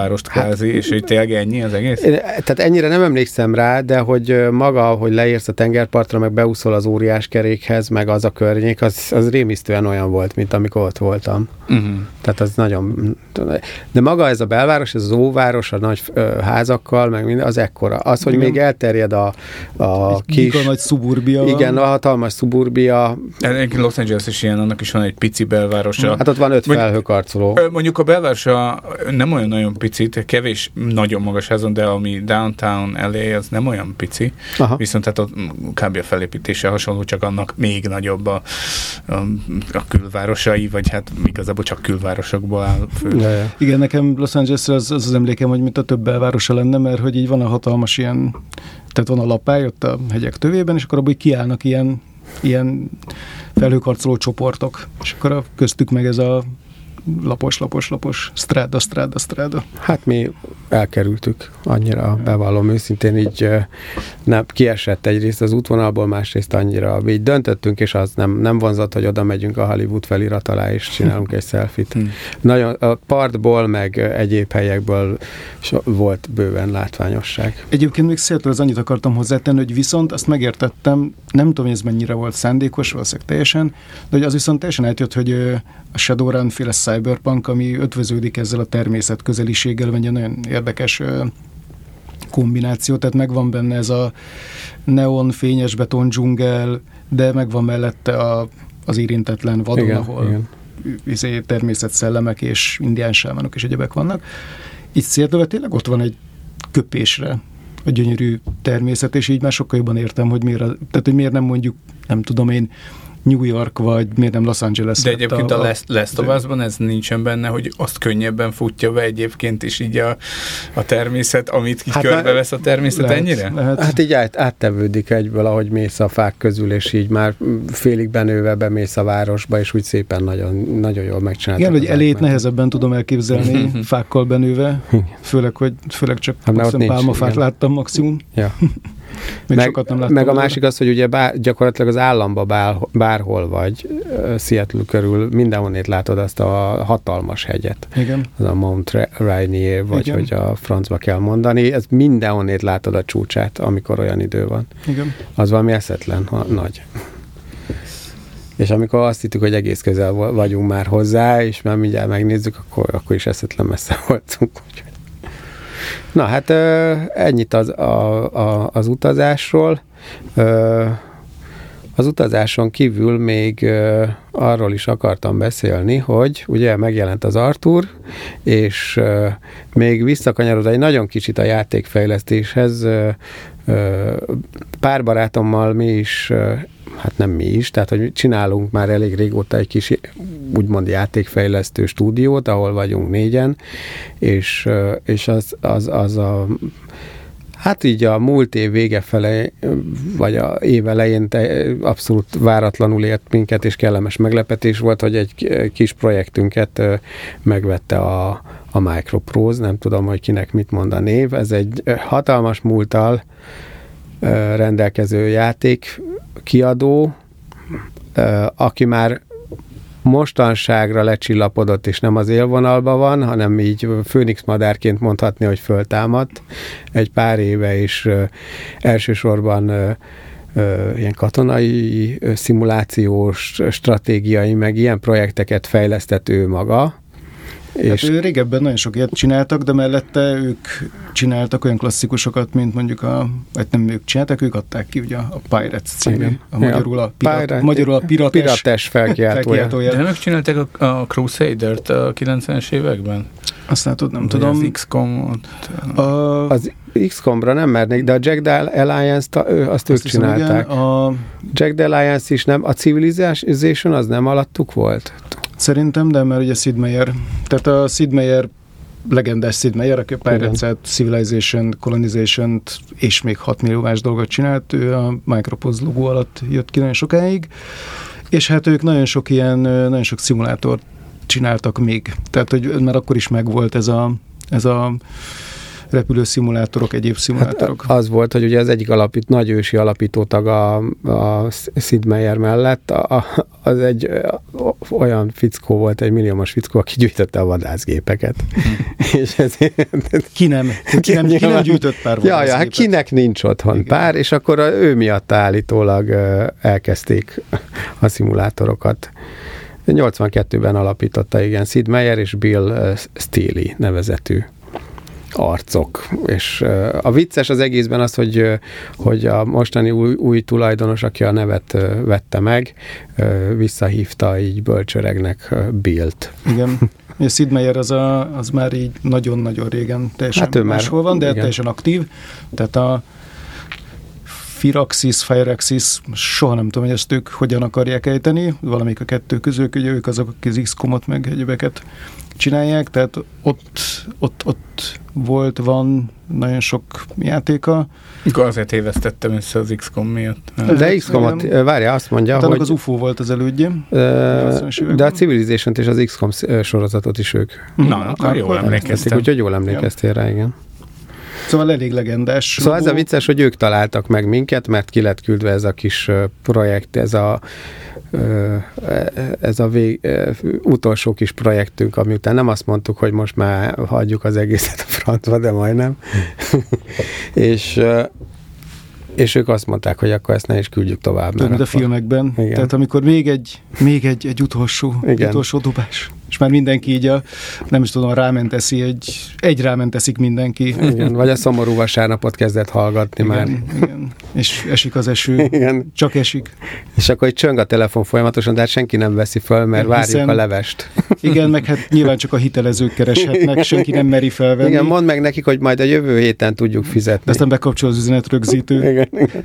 belvárost kvázi, hát, és hogy tényleg ennyi az egész? Tehát ennyire nem emlékszem rá, de hogy maga, hogy leérsz a tengerpartra, meg beúszol az óriás kerékhez, meg az a környék, az, az rémisztően olyan volt, mint amikor ott voltam. Uh-huh. Tehát az nagyon... De maga ez a belváros, ez az óváros, a nagy házakkal, meg minden, az ekkora. Az, hogy igen. még elterjed a, a kis... A nagy szuburbia. Igen, a hatalmas szuburbia. Los Angeles is ilyen, annak is van egy pici belvárosa. Hát ott van öt felhőkarcoló. Mondjuk a belvárosa nem olyan nagyon picit, kevés nagyon magas házon, de ami downtown el á az nem olyan pici. Aha. Viszont hát ott kb. A felépítése hasonló, csak annak még nagyobb a, a, a külvárosai, vagy hát igazából csak külvárosokból áll fő. Ja, ja. Igen, nekem Los Angeles az, az az emlékem, hogy mint a több belvárosa lenne, mert hogy így van a hatalmas ilyen, tehát van a lapály ott a hegyek tövében, és akkor abban kiállnak ilyen, ilyen felhőkarcoló csoportok, és akkor a köztük meg ez a lapos, lapos, lapos, stráda, stráda, stráda. Hát mi elkerültük, annyira bevallom őszintén, így nem, kiesett egyrészt az útvonalból, másrészt annyira, így döntöttünk, és az nem, nem vonzott, hogy oda megyünk a Hollywood felirat alá, és csinálunk egy selfit. Hmm. Nagyon, a partból, meg egyéb helyekből volt bőven látványosság. Egyébként még Seattle az annyit akartam hozzátenni, hogy viszont azt megértettem, nem tudom, hogy ez mennyire volt szándékos, valószínűleg teljesen, de hogy az viszont teljesen átjött, hogy a Shadowrun féle cyberpunk, ami ötvöződik ezzel a természet közeliséggel, egy nagyon érdekes kombináció, tehát megvan benne ez a neon fényes beton dzsungel, de megvan mellette a, az érintetlen vadon, igen, ahol igen. természetszellemek és indián sámánok és egyebek vannak. Itt Seattle tényleg ott van egy köpésre a gyönyörű természet, és így már sokkal jobban értem, hogy miért, tehát, hogy miért nem mondjuk, nem tudom én, New York, vagy miért nem Los Angeles. De egyébként a, a Last of Us-ban ez nincsen benne, hogy azt könnyebben futja be egyébként is így a, a természet, amit így hát körbevesz a természet lehet, ennyire? Lehet. Hát így át, áttevődik egyből, ahogy mész a fák közül, és így már félig benőve bemész a városba, és úgy szépen nagyon, nagyon jól megcsináltak. Igen, hogy elét nehezebben tudom elképzelni fákkal benőve, főleg, hogy főleg csak hát, pálmafát láttam maximum. Ja. Meg, meg a másik az, hogy ugye bár, gyakorlatilag az államba bár, bárhol vagy, Seattle körül mindenhonnét látod azt a hatalmas hegyet. Igen. Az a Mount Rainier, vagy igen. hogy a francba kell mondani, ez mindenhonnét látod a csúcsát, amikor olyan idő van. Igen. Az valami eszetlen, ha, nagy. És amikor azt hittük, hogy egész közel vagyunk már hozzá, és már mindjárt megnézzük, akkor, akkor is eszetlen messze voltunk. Na hát ennyit az, a, a, az utazásról. Az utazáson kívül még arról is akartam beszélni, hogy ugye megjelent az Arthur, és még visszakanyarodva egy nagyon kicsit a játékfejlesztéshez, pár barátommal mi is, hát nem mi is, tehát hogy csinálunk már elég régóta egy kis úgymond játékfejlesztő stúdiót, ahol vagyunk négyen, és, és az, az, az a hát így a múlt év vége fele, vagy a év elején abszolút váratlanul ért minket, és kellemes meglepetés volt, hogy egy kis projektünket megvette a, a Microprose, nem tudom, hogy kinek mit mond a név. Ez egy hatalmas múlttal rendelkező játék kiadó, aki már mostanságra lecsillapodott, és nem az élvonalban van, hanem így főnix madárként mondhatni, hogy föltámadt egy pár éve, és elsősorban ilyen katonai szimulációs, stratégiai, meg ilyen projekteket fejlesztett ő maga. És hát régebben nagyon sok ilyet csináltak, de mellette ők csináltak olyan klasszikusokat, mint mondjuk a, vagy nem ők csináltak, ők adták ki ugye a Pirates című, a magyarul a, pirat, Pirate, magyarul a pirates, pirates felkiáltója. De nem ők csinálták a, a Crusader-t a kilencvenes években? Azt látod, nem tudom. Az iksz kom-ot. A... Az iksz komra nem mernék, de a Jack the Alliance-t azt, azt ők csinálták. Igen, a... Jack the Alliance is nem, a Civilization az nem alattuk volt? Szerintem, de mert ugye Sid Meier, tehát a Sid Meier, legendás Sid Meier, aki a Pirates-et, Civilization, Colonization-t és még hat millió más dolgot csinált, ő a Microprose logó alatt jött ki nagyon sokáig, és hát ők nagyon sok ilyen, nagyon sok szimulátort csináltak még. Tehát, hogy már akkor is megvolt ez a, ez a repülőszimulátorok, egyéb szimulátorok. Hát az volt, hogy ugye az egyik alapít, nagy ősi alapítótag a, a Sid Meier mellett, a, az egy a, olyan fickó volt, egy milliómos fickó, aki gyűjtötte a vadászgépeket. Hmm. És ezért... Ki nem, ki nem, ki nem gyűjtött pár vadászgépet? Ja, ja, hát kinek nincs otthon igen. pár, és akkor ő miatt állítólag elkezdték a szimulátorokat. nyolcvankettőben alapította, igen, Sid Meier és Bill Steely nevezetű arcok. És a vicces az egészben az, hogy, hogy a mostani új, új tulajdonos, aki a nevet vette meg, visszahívta így bölcsöregnek Billt. Igen. A Sid Meier az, a, az már így nagyon-nagyon régen teljesen hát máshol van, de igen. teljesen aktív. Tehát a Firaxis, Firaxis, soha nem tudom, hogy ezt ők hogyan akarják ejteni, valamelyik a kettő közül, ugye ők azok, akik az iksz komot meg egyebeket csinálják, tehát ott, ott, ott volt, van nagyon sok játéka. Akkor azért évesztettem össze az iksz kom miatt. De iksz komot, várja, azt mondja, hát hogy... az u ef o volt az elődje. De a Civilization-t és az iksz kom sorozatot is ők. Na, akkor jól emlékeztem. Úgyhogy jól emlékeztél rá, igen. Szóval elég legendás. Szóval ez a vicces, hogy ők találtak meg minket, mert ki lett küldve ez a kis projekt, ez a ez a vég, utolsó kis projektünk, ami után nem azt mondtuk, hogy most már hagyjuk az egészet a francba, de majdnem. és és ők azt mondták, hogy akkor ezt ne is küldjük tovább. Több, mint a filmekben. Igen. Tehát amikor még egy, még egy, egy utolsó, egy utolsó dobás, és már mindenki így a, nem is tudom, ráment eszi, egy, egy ráment eszik mindenki. Igen, vagy a szomorú vasárnapot kezdett hallgatni igen, már. Igen, és esik az eső, igen. Csak esik. És akkor itt csöng a telefon folyamatosan, de hát senki nem veszi föl, mert igen, várjuk hiszen, a levest. Igen, meg hát nyilván csak a hitelezők kereshetnek, senki nem meri felvenni. Igen, mondd meg nekik, hogy majd a jövő héten tudjuk fizetni. De aztán bekapcsol az üzenet rögzítő. Igen, igen.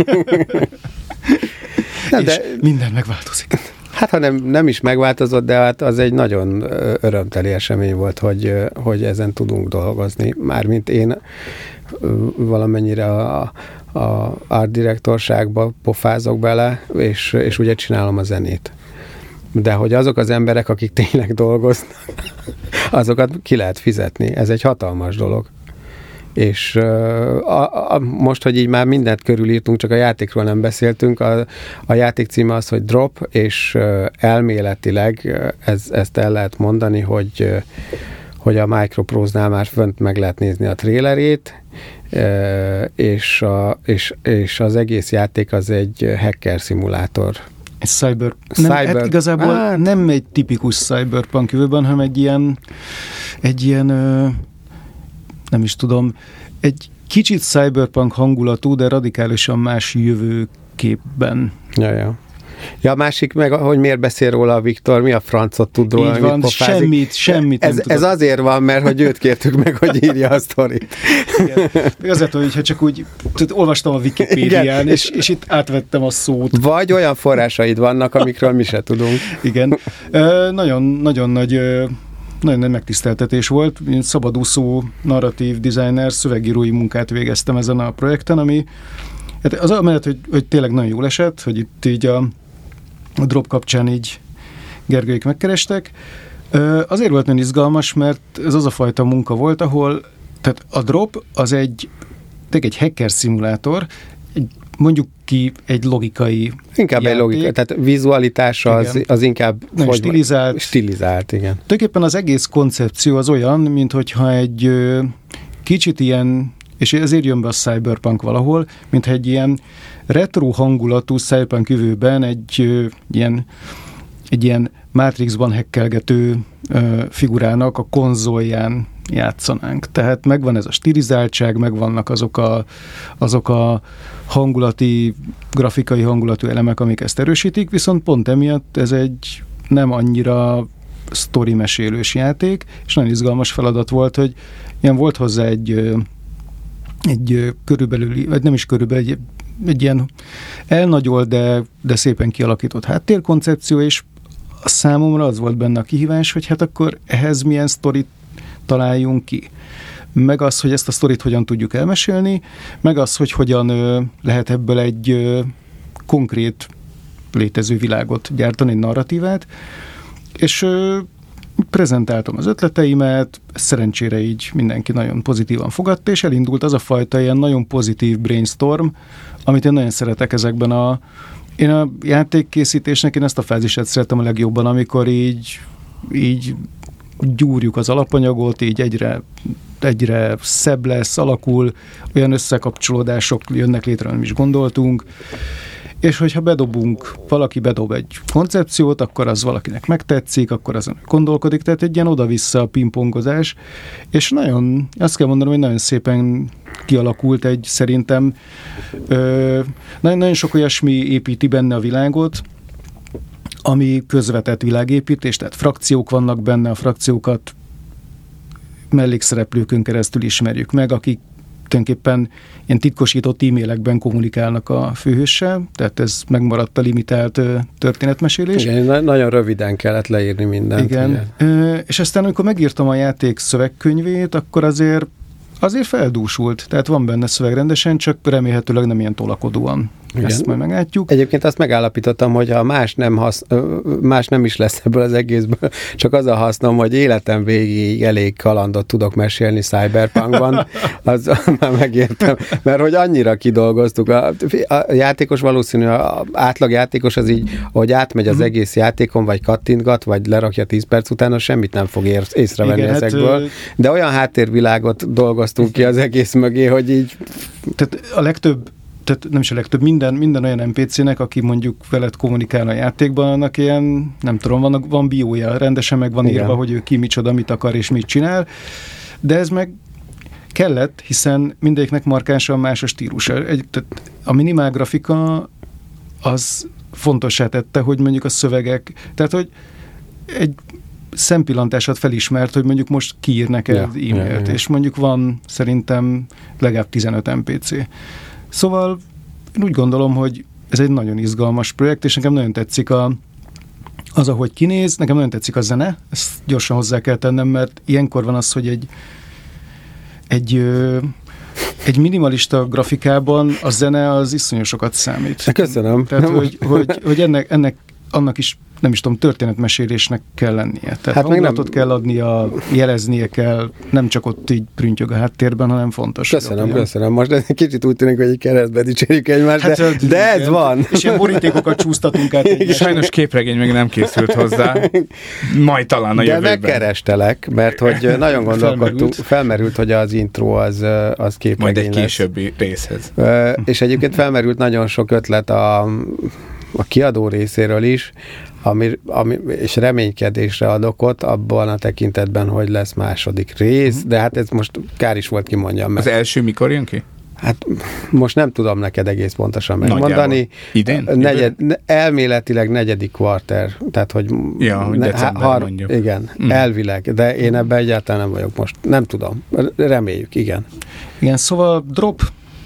Na, és de... minden megváltozik. Hát, ha nem, nem is megváltozott, de hát az egy nagyon örömteli esemény volt, hogy, hogy ezen tudunk dolgozni. Mármint én valamennyire a, a art direktorságba pofázok bele, és, és ugye csinálom a zenét. De hogy azok az emberek, akik tényleg dolgoznak, azokat ki lehet fizetni. Ez egy hatalmas dolog. És a, a, most, hogy így már mindent körülírtunk, csak a játékról nem beszéltünk, a, a játék címe az, hogy Drop, és elméletileg ez, ezt el lehet mondani, hogy, hogy a Microprose-nál már fönt meg lehet nézni a trélerét, és, a, és, és az egész játék az egy hacker szimulátor. Egy cyber... Nem, cyber... Hát igazából ah. nem egy tipikus cyberpunk jövőben, hanem egy ilyen egy ilyen nem is tudom, egy kicsit cyberpunk hangulatú, de radikálisan más jövőképben. Ja, ja. Ja, a másik meg, hogy miért beszél róla a Viktor, mi a francot tud róla, így van, semmit, semmit ez, ez azért van, mert hogy őt kértük meg, hogy írja a sztorit. Igen. Azért, hogyha csak úgy tud, olvastam a Wikipédián, és, és itt átvettem a szót. Vagy olyan forrásaid vannak, amikről mi se tudunk. Igen. Ö, nagyon, nagyon nagy... Ö, Nagyon nagy megtiszteltetés volt. Én szabadúszó narratív designer, szövegírói munkát végeztem ezen a projekten, ami hát az amellett, hogy, hogy tényleg nagyon jól esett, hogy itt így a, a Drop kapcsán így Gergőik megkerestek. Azért volt nagyon izgalmas, mert ez az a fajta munka volt, ahol tehát a Drop az egy, egy hacker szimulátor, egy, mondjuk ki egy logikai Inkább játék. Egy logikai, tehát vizualitása az, az inkább hogy stilizált. Stilizált, igen. Tulajdonképpen az egész koncepció az olyan, mint hogyha egy ö, kicsit ilyen, és ezért jön be a cyberpunk valahol, mintha egy ilyen retro hangulatú cyberpunk jövőben egy ö, ilyen, egy ilyen Matrixban hekkelgető ö, figurának a konzolján játszanánk. Tehát megvan ez a stilizáltság, megvannak azok a, azok a hangulati, grafikai hangulatú elemek, amik ezt erősítik, viszont pont emiatt ez egy nem annyira sztori mesélős játék, és nagyon izgalmas feladat volt, hogy ilyen volt hozzá egy, egy körülbelül, vagy nem is körülbelül, egy, egy ilyen elnagyolt, de, de szépen kialakított háttérkoncepció, és a számomra az volt benne a kihívás, hogy hát akkor ehhez milyen sztorit találjunk ki. Meg az, hogy ezt a sztorit hogyan tudjuk elmesélni, meg az, hogy hogyan ö, lehet ebből egy ö, konkrét létező világot gyártani, egy narratívát, és ö, prezentáltam az ötleteimet, szerencsére így mindenki nagyon pozitívan fogadta, és elindult az a fajta ilyen nagyon pozitív brainstorm, amit én nagyon szeretek ezekben a... Én a játékkészítésnek én ezt a fázisát szeretem a legjobban, amikor így, így gyúrjuk az alapanyagot, így egyre, egyre szebb lesz, alakul, olyan összekapcsolódások jönnek létre, nem is gondoltunk, és hogyha bedobunk, valaki bedob egy koncepciót, akkor az valakinek megtetszik, akkor azon gondolkodik, tehát egy ilyen oda-vissza a pingpongozás, és nagyon, azt kell mondanom, hogy nagyon szépen kialakult egy, szerintem ö, nagyon, nagyon sok olyasmi építi benne a világot, ami közvetett világépítés, tehát frakciók vannak benne, a frakciókat mellékszereplőkön keresztül ismerjük meg, akik tulajdonképpen ilyen titkosított e-mailekben kommunikálnak a főhőssel, tehát ez megmaradt a limitált ö, történetmesélés. Igen, na- nagyon röviden kellett leírni mindent. Igen, ö, és aztán amikor megírtam a játék szövegkönyvét, akkor azért azért feldúsult, tehát van benne szöveg rendesen, csak remélhetőleg nem ilyen tolakodóan. Igen. Ezt majd meglátjuk. Egyébként azt megállapítottam, hogy ha más nem, hasz, más nem is lesz ebből az egészből, csak az a hasznom, hogy életem végig elég kalandot tudok mesélni Cyberpunkban, az már megértem, mert hogy annyira kidolgoztuk. A, a játékos valószínű, a átlag játékos az így, hogy átmegy az egész játékon, vagy kattintgat, vagy lerakja tíz perc után, az semmit nem fog ér, észrevenni igen, ezekből. Hát, de olyan háttérvilágot dolgoztunk ki az egész mögé, hogy így... Tehát a legtöbb tehát nem is a legtöbb, minden, minden olyan en pé cének, aki mondjuk veled kommunikál a játékban, annak ilyen, nem tudom, van, van biója, rendesen meg van írva, igen, hogy ő ki micsoda, mit akar és mit csinál, de ez meg kellett, hiszen mindegyiknek markánsan más a stílusa. Egy, tehát a minimál grafika az fontossá tette, hogy mondjuk a szövegek, tehát hogy egy szempillantását felismert, hogy mondjuk most kiír neked ja, e-mailt, ja, ja. és mondjuk van szerintem legalább tizenöt en pé cé. Szóval én úgy gondolom, hogy ez egy nagyon izgalmas projekt, és nekem nagyon tetszik a, az, ahogy kinéz, nekem nagyon tetszik a zene, ezt gyorsan hozzá kell tennem, mert ilyenkor van az, hogy egy, egy, egy minimalista grafikában a zene az iszonyú sokat számít. Köszönöm. Tehát, hogy, hogy, hogy ennek, ennek annak is nem is tudom, történetmesélésnek kell lennie. Tehát hát hangulatot nem... kell adnia, jeleznie kell, nem csak ott így prüntjög a háttérben, hanem fontos. Köszönöm, hogy köszönöm. Most ez kicsit úgy tűnik, hogy egy keresztbe dicsérjük egymást, hát, de, de ez van. És ilyen borítékokat csúsztatunk át. Sajnos képregény még nem készült hozzá. Majd talán a jövőben. De megkerestelek, mert hogy nagyon gondolkodtunk, felmerült, felmerült hogy az intro az, az képregény majd egy lesz. későbbi részhez. És egyébként felmerült nagyon sok ötlet a, a kiadó részéről is, Ami, ami, és reménykedésre adok ott abban a tekintetben, hogy lesz második rész, uh-huh. de hát ez most kár is volt kimondjam meg. Az első mikor jön ki? Hát most nem tudom neked egész pontosan megmondani. Nagyjából. Idén? Negyed, elméletileg negyedik kvarter, tehát hogy... Ja, hogy ne, december har, mondjuk. Igen, mm. elvileg, de én ebben egyáltalán nem vagyok most. Nem tudom, reméljük, igen. Igen, szóval drop,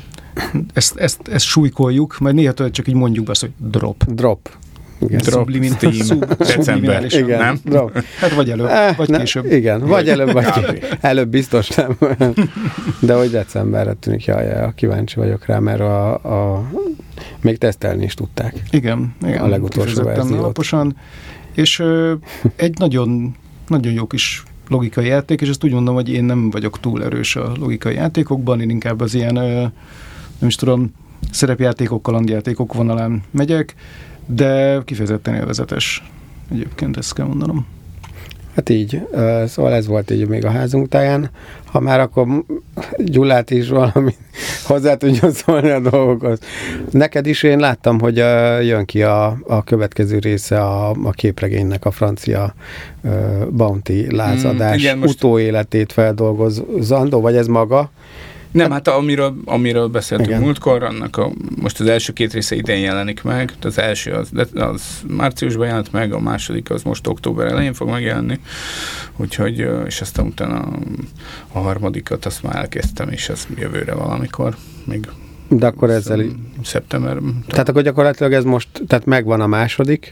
ezt, ezt, ezt súlykoljuk, majd néha csak így mondjuk be azt, hogy drop. Drop. Igen. Drop, Steam, szub, december, igen, nem? Drop. Hát vagy előbb, eh, vagy ne, később. Igen, vagy előbb, vagy később. Előbb biztos nem. De hogy decemberre tűnik, jaj, jaj, kíváncsi vagyok rá, mert a, a, még tesztelni is tudták. Igen, igen. A legutolsó verziót. Alaposan. És ö, egy nagyon, nagyon jó kis logikai játék, és ezt úgy mondom, hogy én nem vagyok túl erős a logikai játékokban, én inkább az ilyen, ö, nem is tudom, szerepjátékok, kalandjátékok vonalán megyek, de kifejezetten élvezetes. Egyébként ezt kell mondanom. Hát így, szóval ez volt így még a házunk táján. Ha már akkor Gyulát is valami hozzá tudjon szólni a dolgokhoz. Neked is én láttam, hogy jön ki a, a következő része a, a képregénynek, a francia uh, Bounty lázadás mm, igen, most... utóéletét feldolgozandó, vagy ez maga? Nem, hát amiről, amiről beszéltünk igen. múltkor, annak a, most az első két része idén jelenik meg, az első az, az márciusban jelent meg, a második az most október elején fog megjelenni, úgyhogy, és aztán utána a, a harmadikat azt már elkezdtem, és ez jövőre valamikor, még de akkor ezzel szeptember. Tehát akkor gyakorlatilag ez most, tehát megvan a második.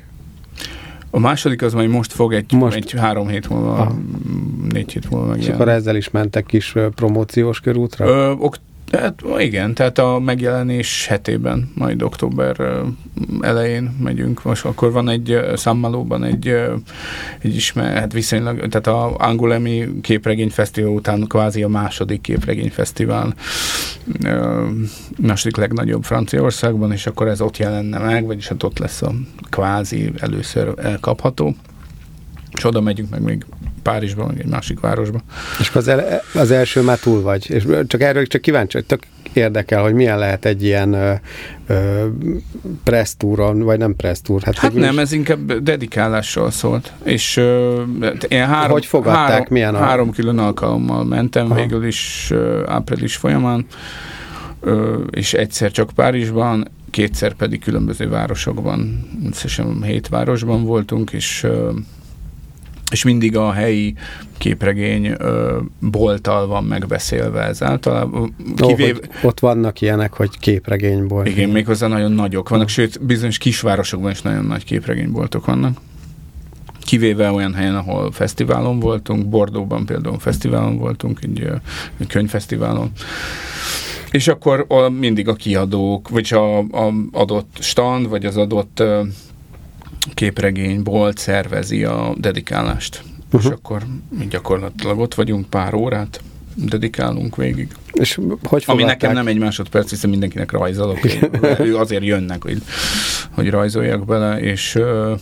A második az majd most fog egy, most. egy három hét múlva, Aha. négy hét múlva megjelenni. És akkor ezzel is mentek kis promóciós körútra? Ö, ok, Hát igen, tehát a megjelenés hetében, majd október elején megyünk. Most akkor van egy Saint-Malóban egy, egy ismer, hát viszonylag, tehát a Angoulême képregényfesztivál után kvázi a második képregényfesztivál, második legnagyobb Franciaországban, és akkor ez ott jelenne meg, vagyis hát ott lesz a kvázi először elkapható. És oda megyünk meg még Párizsba, meg egy másik városba. És az, el, az első már túl vagy. És csak erről csak kíváncsi, hogy tök érdekel, hogy milyen lehet egy ilyen ö, ö, press-túron, vagy nem press-túr. Hát, hát nem, is... ez inkább dedikálásról szólt. És ö, én három, hogy fogadták, három, milyen a... három külön alkalommal mentem, Aha. végül is ö, április folyamán, ö, és egyszer csak Párizsban, kétszer pedig különböző városokban, összesen hét városban voltunk, és ö, és mindig a helyi képregény ö, bolttal van megbeszélve ez általában. Kivév... Oh, ott vannak ilyenek, hogy képregénybolt. Igen, méghozzá nagyon nagyok vannak, hmm. sőt, bizonyos kisvárosokban is nagyon nagy képregényboltok vannak. Kivéve olyan helyen, ahol fesztiválon voltunk, Bordeauxban például fesztiválon voltunk, egy, egy könyvfesztiválon. És akkor a, mindig a kiadók, vagy a, a adott stand, vagy az adott képregénybolt szervezi a dedikálást. Uh-huh. És akkor gyakorlatilag ott vagyunk pár órát, dedikálunk végig. És hogy Ami nekem nem egy másodperc, hiszen mindenkinek rajzolok. Azért jönnek, hogy, hogy rajzoljak bele, és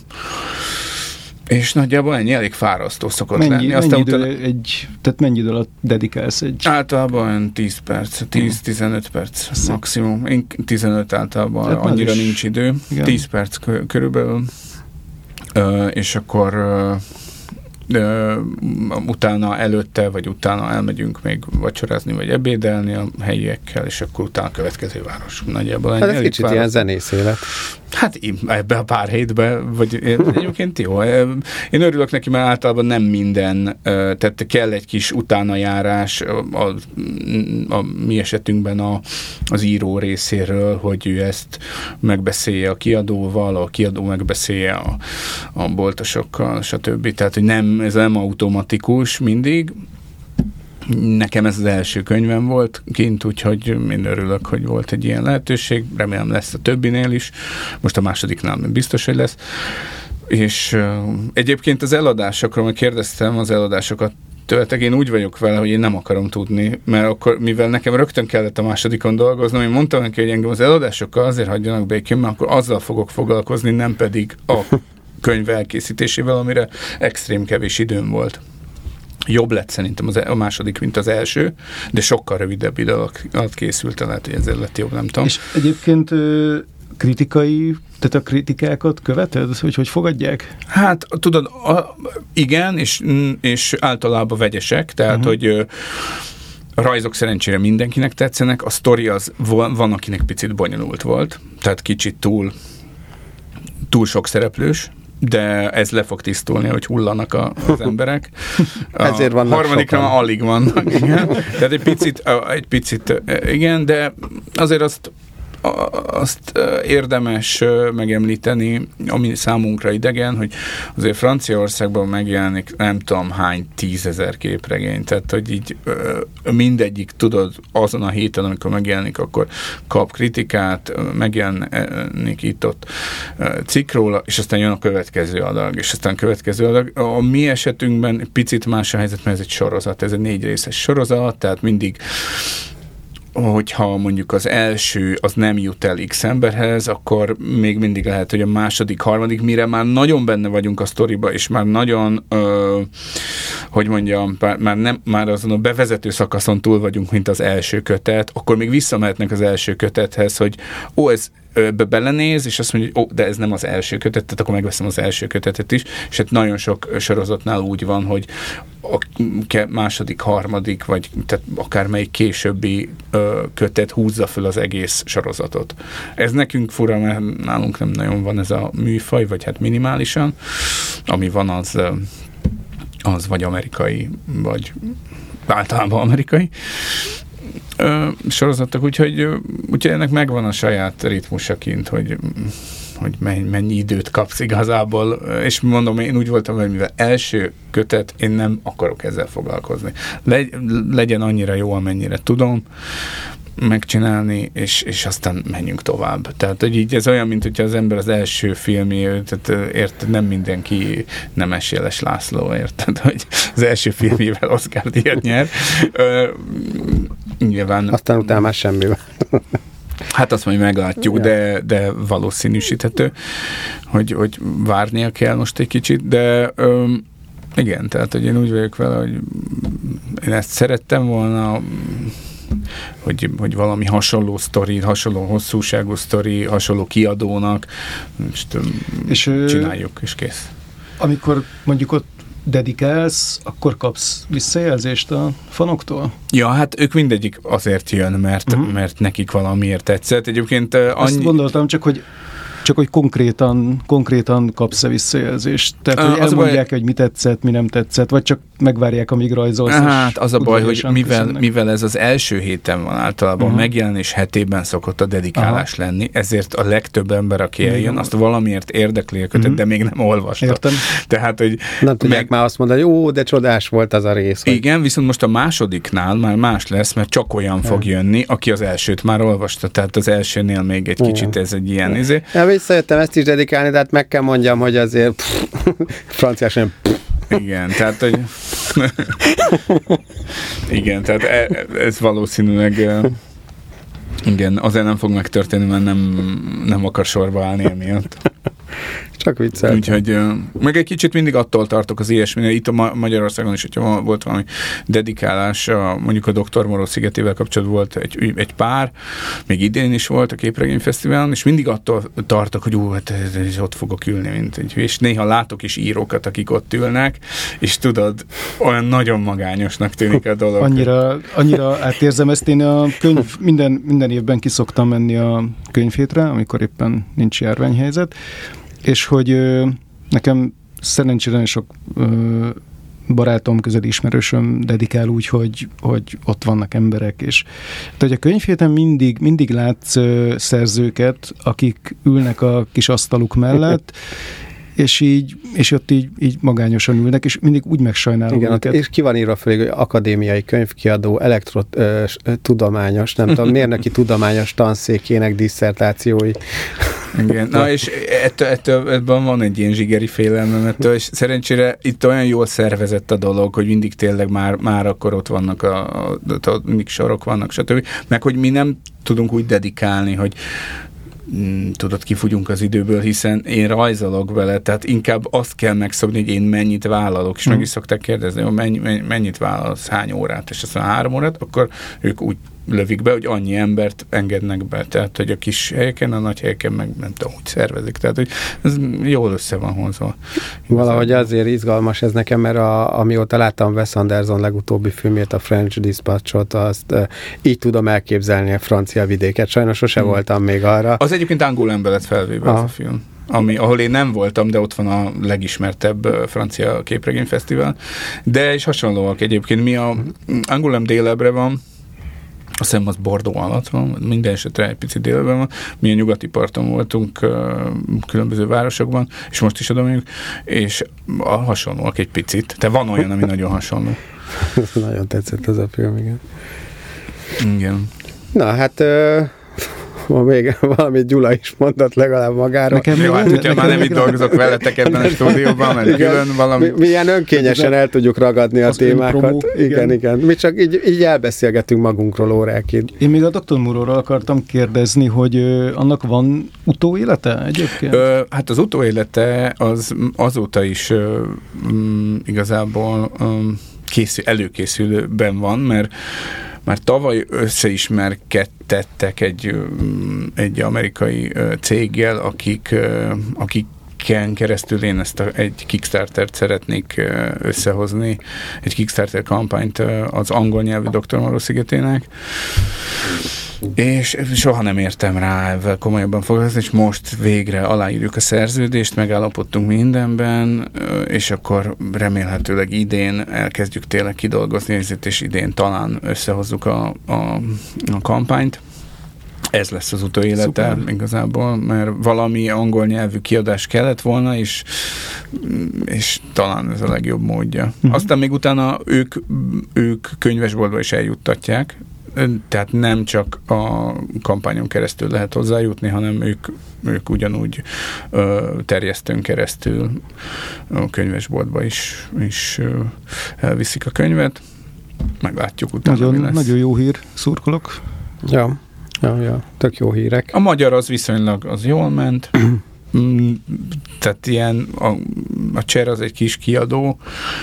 és nagyjából ennyi, elég fárasztó szokott mennyi, lenni. Aztán mennyi, utána... idő egy, tehát mennyi idő alatt dedikálsz egy... Általában tíz perc, tíz-tizenöt perc Azt maximum. Én tizenöt általában, tehát annyira is... nincs idő. Igen. tíz perc körülbelül. Uh, és akkor uh, uh, utána előtte, vagy utána elmegyünk még vacsorázni, vagy ebédelni a helyiekkel, és akkor utána a következő város. Nagyjából hát ez kicsit város. Ilyen zenész élet. Hát ebbe a pár hétben, vagy egyébként jó. Én örülök neki, mert általában nem minden, tehát kell egy kis utánajárás a, a, a mi esetünkben a, az író részéről, hogy ő ezt megbeszélje a kiadóval, a kiadó megbeszélje a, a boltosokkal, stb. Tehát, hogy nem, ez nem automatikus mindig. Nekem ez az első könyvem volt kint, úgyhogy én örülök, hogy volt egy ilyen lehetőség. Remélem lesz a többinél is. Most a másodiknál biztos, hogy lesz. És uh, egyébként az eladásokról, mert kérdeztem az eladásokat tőletek, én úgy vagyok vele, hogy én nem akarom tudni, mert akkor, mivel nekem rögtön kellett a másodikon dolgoznom, én mondtam neki, hogy engem az eladásokkal azért hagyjanak békén, mert akkor azzal fogok foglalkozni, nem pedig a könyv elkészítésével, amire extrém kevés időm volt. Jobb lett szerintem az, a második, mint az első, de sokkal rövidebb idő alatt készült, lehet, hogy ezzel lett jobb, nem tudom. És egyébként kritikai, tehát a kritikákat követed, hogy hogy fogadják? Hát, tudod, a, igen, és, és általában vegyesek, tehát, uh-huh. hogy a rajzok szerencsére mindenkinek tetszenek, a sztori az van, akinek picit bonyolult volt, tehát kicsit túl, túl sok szereplős, de ez le fog tisztulni, hogy hullanak a, az emberek. A Ezért vannak harmadikra már alig vannak. Igen. Tehát egy picit, egy picit, igen, de azért azt azt érdemes megemlíteni, ami számunkra idegen, hogy azért Franciaországban megjelenik nem tudom hány tízezer képregény, tehát hogy így mindegyik, tudod, azon a héten, amikor megjelenik, akkor kap kritikát, megjelenik itt-ott cikk róla, és aztán jön a következő adag, és aztán a következő adag. A mi esetünkben picit más a helyzet, mert ez egy sorozat, ez egy négy részes sorozat, tehát mindig hogyha mondjuk az első az nem jut el X emberhez, akkor még mindig lehet, hogy a második, harmadik, mire már nagyon benne vagyunk a sztoriba, és már nagyon, ö, hogy mondjam, már, nem, már azon a bevezető szakaszon túl vagyunk, mint az első kötet, akkor még visszamehetnek az első kötethez, hogy ó, ez be belenéz, és azt mondja, hogy ó, de ez nem az első kötet, tehát akkor megveszem az első kötetet is, és hát nagyon sok sorozatnál úgy van, hogy a második, harmadik, vagy tehát akármelyik későbbi ö, kötet húzza föl az egész sorozatot. Ez nekünk fura, mert nálunk nem nagyon van ez a műfaj, vagy hát minimálisan. Ami van, az, az vagy amerikai, vagy általában amerikai Ö, sorozatok, úgyhogy, úgyhogy ennek megvan a saját ritmusa kint, hogy, hogy mennyi, mennyi időt kapsz igazából, és mondom, én úgy voltam, hogy mivel első kötet, én nem akarok ezzel foglalkozni. Legy, legyen annyira jó, amennyire tudom, megcsinálni, és, és aztán menjünk tovább. Tehát, hogy így ez olyan, mint hogyha az ember az első filmé, tehát érted, nem mindenki Nemes Jeles László, érted, hogy az első filmjével Oscar-díjat nyer. Ö, nyilván... Aztán utána már semmivel. Hát azt majd meglátjuk, de, de valószínűsíthető, hogy, hogy várnia kell most egy kicsit, de ö, igen, tehát hogy én úgy vagyok vele, hogy én ezt szerettem volna, hogy, hogy valami hasonló sztori, hasonló hosszúságú sztori, hasonló kiadónak, most és csináljuk, és kész. Amikor mondjuk ott dedikálsz, akkor kapsz visszajelzést a fanoktól? Ja, hát ők mindegyik azért jön, mert, uh-huh. mert nekik valamiért tetszett. Egyébként annyi... Azt gondoltam csak, hogy Csak hogy konkrétan, konkrétan kapsz-e visszajelzést? Tehát, hogy az elmondják, baj... hogy mi tetszett, mi nem tetszett, vagy csak megvárják, amíg rajzolsz? Hát az a baj, hogy mivel, mivel ez az első héten van általában, uh-huh. megjelenés hetében szokott a dedikálás Aha. lenni, ezért a legtöbb ember, aki eljön, azt valamiért érdekli a kötet, uh-huh. de még nem olvasta. Értem. Tehát, hogy nem tudják meg... már azt mondani, hogy ó, de csodás volt az a rész. Hogy... Igen, viszont most a másodiknál már más lesz, mert csak olyan ja. fog jönni, aki az elsőt már olvasta. Tehát az elsőnél még egy kicsit ez egy ilyen izé. Ja, visszajöttem ezt is dedikálni, de hát meg kell mondjam, hogy azért franciás nem. Igen, tehát, hogy igen, tehát ez valószínűleg igen, azért nem fog megtörténni, mert nem, nem akar sorba állni emiatt. Csak vicceltem. Úgyhogy meg egy kicsit mindig attól tartok az ilyesminél. Itt a Magyarországon is, hogyha volt valami dedikálás, a, mondjuk a doktor Moreau szigetével kapcsolatban volt egy, egy pár, még idén is volt a Képregényfesztiválon, és mindig attól tartok, hogy ú, hát ott fogok ülni, mint egy, és néha látok is írókat, akik ott ülnek, és tudod, olyan nagyon magányosnak tűnik a dolog. Annyira, annyira átérzem ezt, én a könyv, minden, minden évben kiszoktam menni a könyvhétre, amikor éppen nincs járványhelyzet, és hogy ö, nekem szerencsére sok ö, barátom, közeli ismerősöm dedikál úgy, hogy, hogy ott vannak emberek, és tehát a könyvhéten mindig, mindig látsz ö, szerzőket, akik ülnek a kis asztaluk mellett, és így, és ott így, így magányosan ülnek, és mindig úgy megsajnálom Igen, őket. És ki van írva fel, hogy akadémiai könyvkiadó, elektrotudományos, nem tudom, mérnöki tudományos tanszékének disszertációi. Igen, na és ettől, ettől, ebben van egy ilyen zsigeri félelmem ettől, és szerencsére itt olyan jól szervezett a dolog, hogy mindig tényleg már, már akkor ott vannak, a, a, a, mindig sorok vannak, stb. Meg hogy mi nem tudunk úgy dedikálni, hogy tudod, kifugyunk az időből, hiszen én rajzolok vele, tehát inkább azt kell megszokni, hogy én mennyit vállalok, és mm. meg is szokták kérdezni, hogy mennyi, mennyit vállalsz, hány órát, és azt mondja, három órát, akkor ők úgy lövik be, hogy annyi embert engednek be, tehát, hogy a kis helyeken, a nagy helyeken meg nem tudom, úgy szervezik, tehát, hogy ez jól össze van hozva. Valahogy azért izgalmas ez nekem, mert a, amióta láttam Wes Anderson legutóbbi filmjét, a French Dispatch-ot, azt e, így tudom elképzelni a francia vidéket. Sajnos sose hmm. voltam még arra. Az egyébként Angoulême-ben lett felvéve az a film. Ami, ahol én nem voltam, de ott van a legismertebb francia képregényfesztivál. De is hasonlóak egyébként. Mi a Angoulême délebre van, azt hiszem, az Bordeaux alatt van, minden esetre egy picit délben van. Mi a nyugati parton voltunk uh, különböző városokban, és most is oda megyünk, és a hasonlóak egy picit. Tehát van olyan, ami nagyon hasonló. Nagyon tetszett ez a film, igen. Igen. Na, hát... Uh... Ma még valamit Gyula is mondott legalább magáról. Nekem Jó, hát hogyha már nem itt dolgozok veletek ebben a stúdióban, mert igen, külön valami... Mi, mi ilyen önkényesen el tudjuk ragadni a témákat. Promó, igen, igen, igen. Mi csak így, így elbeszélgetünk magunkról órákig. Én még a doktor Moreauról akartam kérdezni, hogy ö, annak van utóélete egyébként? Ö, hát az utóélete az azóta is ö, m, igazából ö, készül, előkészülőben van, mert már tavaly összeismerkedtettek egy, egy amerikai céggel, akik, akiken keresztül én ezt a, egy Kickstartert szeretnék összehozni, egy Kickstarter kampányt az angol nyelvű doktor Moreau szigetének. És soha nem értem rá ezzel komolyabban foglalkozni, és most végre aláírjuk a szerződést, megállapodtunk mindenben, és akkor remélhetőleg idén elkezdjük tényleg kidolgozni, és idén talán összehozzuk a, a, a kampányt. Ez lesz az utóélete Szuper. Igazából, mert valami angol nyelvű kiadás kellett volna, és, és talán ez a legjobb módja. Uh-huh. Aztán még utána ők, ők könyvesboltba is eljuttatják, tehát nem csak a kampányon keresztül lehet hozzájutni, hanem ők, ők ugyanúgy ö, terjesztőn keresztül a könyvesboltba is, is ö, elviszik a könyvet. Meglátjuk utána, nagyon, mi lesz. Nagyon jó hír, szurkolok. Ja, ja, ja, tök jó hírek. A magyar az viszonylag az jól ment. Tehát ilyen, a, a Cser az egy kis kiadó,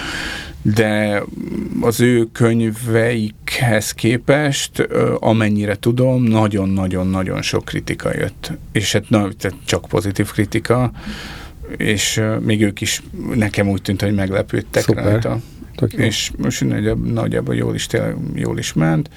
de az ő könyveikhez képest, amennyire tudom, nagyon-nagyon-nagyon sok kritika jött. És hát na, csak pozitív kritika, és még ők is nekem úgy tűnt, hogy meglepődtek Szuper. Rajta. És most nagyjából, nagyjából jól, is, tényleg, jól is ment.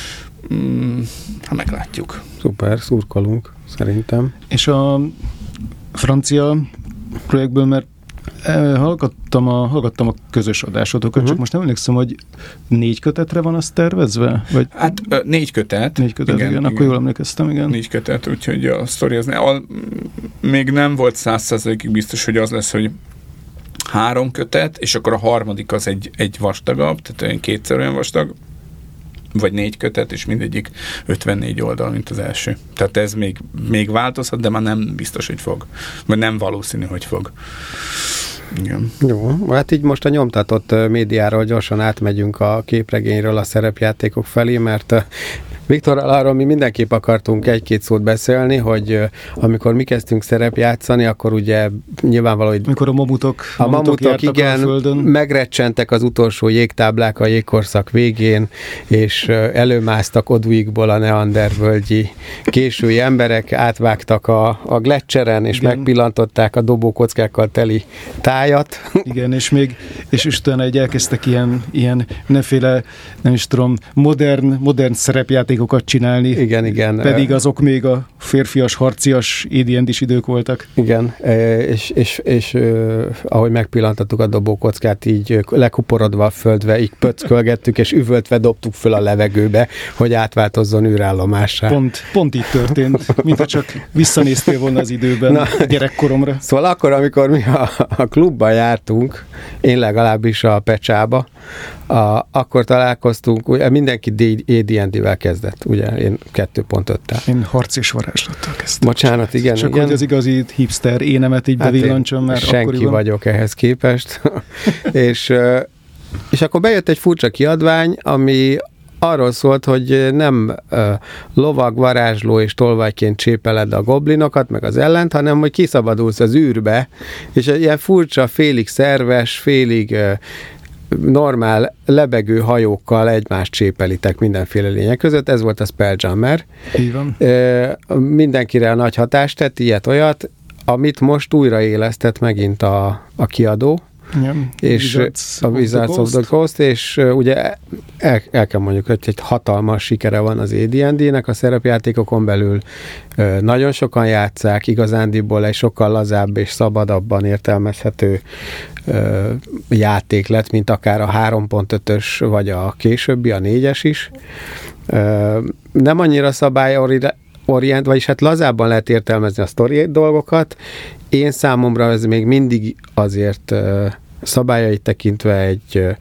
Hmm, ha meglátjuk. Szuper, szurkolunk, szerintem. És a francia projektből, mert hallgattam a, hallgattam a közös adásotokat, uh-huh. csak most nem emlékszem, hogy négy kötetre van az tervezve? Vagy hát négy kötet. Négy kötet, igen, igen, igen. Akkor jól emlékeztem, igen. Négy kötet, úgyhogy a sztori az ne, a, még nem volt száz százalékig biztos, hogy az lesz, hogy három kötet, és akkor a harmadik az egy, egy vastagabb, tehát olyan kétszer olyan vastag, vagy négy kötet, és mindegyik ötvennégy oldal, mint az első. Tehát ez még, még változhat, de már nem biztos, hogy fog. Vagy nem valószínű, hogy fog. Igen. Jó, hát így most a nyomtatott médiáról gyorsan átmegyünk a képregényről a szerepjátékok felé, mert Viktorral arról mi mindenképp akartunk egy-két szót beszélni, hogy amikor mi kezdtünk szerepjátszani, akkor ugye nyilvánvaló, hogy mikor a mamutok, a mamutok, mamutok igen, a földön. Megrecsentek az utolsó jégtáblák a jégkorszak végén, és előmásztak Oduikból a neandervölgyi késői emberek, átvágtak a, a gletscheren, és igen. megpillantották a dobókockákkal teli tájat. Igen, és még, és utána egy elkezdtek ilyen, ilyen mindenféle, nem is tudom, modern, modern szerepjáték csinálni. Igen, igen. Pedig azok még a férfias, harcias á dé és idők voltak. Igen, és, és, és ahogy megpillantottuk a dobókockát, így lekuporodva a földbe, így pöckölgettük, és üvöltve dobtuk föl a levegőbe, hogy átváltozzon űrállomássá. Pont, pont így történt, mintha csak visszanéztél volna az időben Na, a gyerekkoromra. Szóval akkor, amikor mi a, a klubban jártunk, én legalábbis a Pecsába, A, akkor találkoztunk, ugye mindenki á dé end dé-vel kezdett, ugye én kettő pont öttel. Én harc és varázslattal kezdtem. Bocsánat, igen. Csak igen. hogy az igazi hipster énemet így hát bevillancsom, mert senki akkoriban... vagyok ehhez képest. és, és akkor bejött egy furcsa kiadvány, ami arról szólt, hogy nem uh, lovag, varázsló és tolvajként csépeled a goblinokat, meg az ellent, hanem hogy kiszabadulsz az űrbe, és ilyen furcsa, félig szerves, félig uh, normál lebegő hajókkal egymást csépelitek mindenféle lények között. Ez volt a Spelljammer. Így van. Uh, mindenkire a nagy hatást tett, ilyet, olyat, amit most újraélesztett megint a, a kiadó. Igen. És Wizards a Wizards of the Coast, és uh, ugye el, el kell mondjuk, hogy egy hatalmas sikere van az á dé end dé-nek, a szerepjátékokon belül uh, nagyon sokan játsszák, igazándiból egy sokkal lazább és szabadabban értelmezhető uh, játék lett, mint akár a három pont ötös, vagy a későbbi, a négyes is. Uh, nem annyira szabályori orient, vagyis hát lazábban lehet értelmezni a sztori dolgokat. Én számomra ez még mindig azért uh, szabályait tekintve egy uh,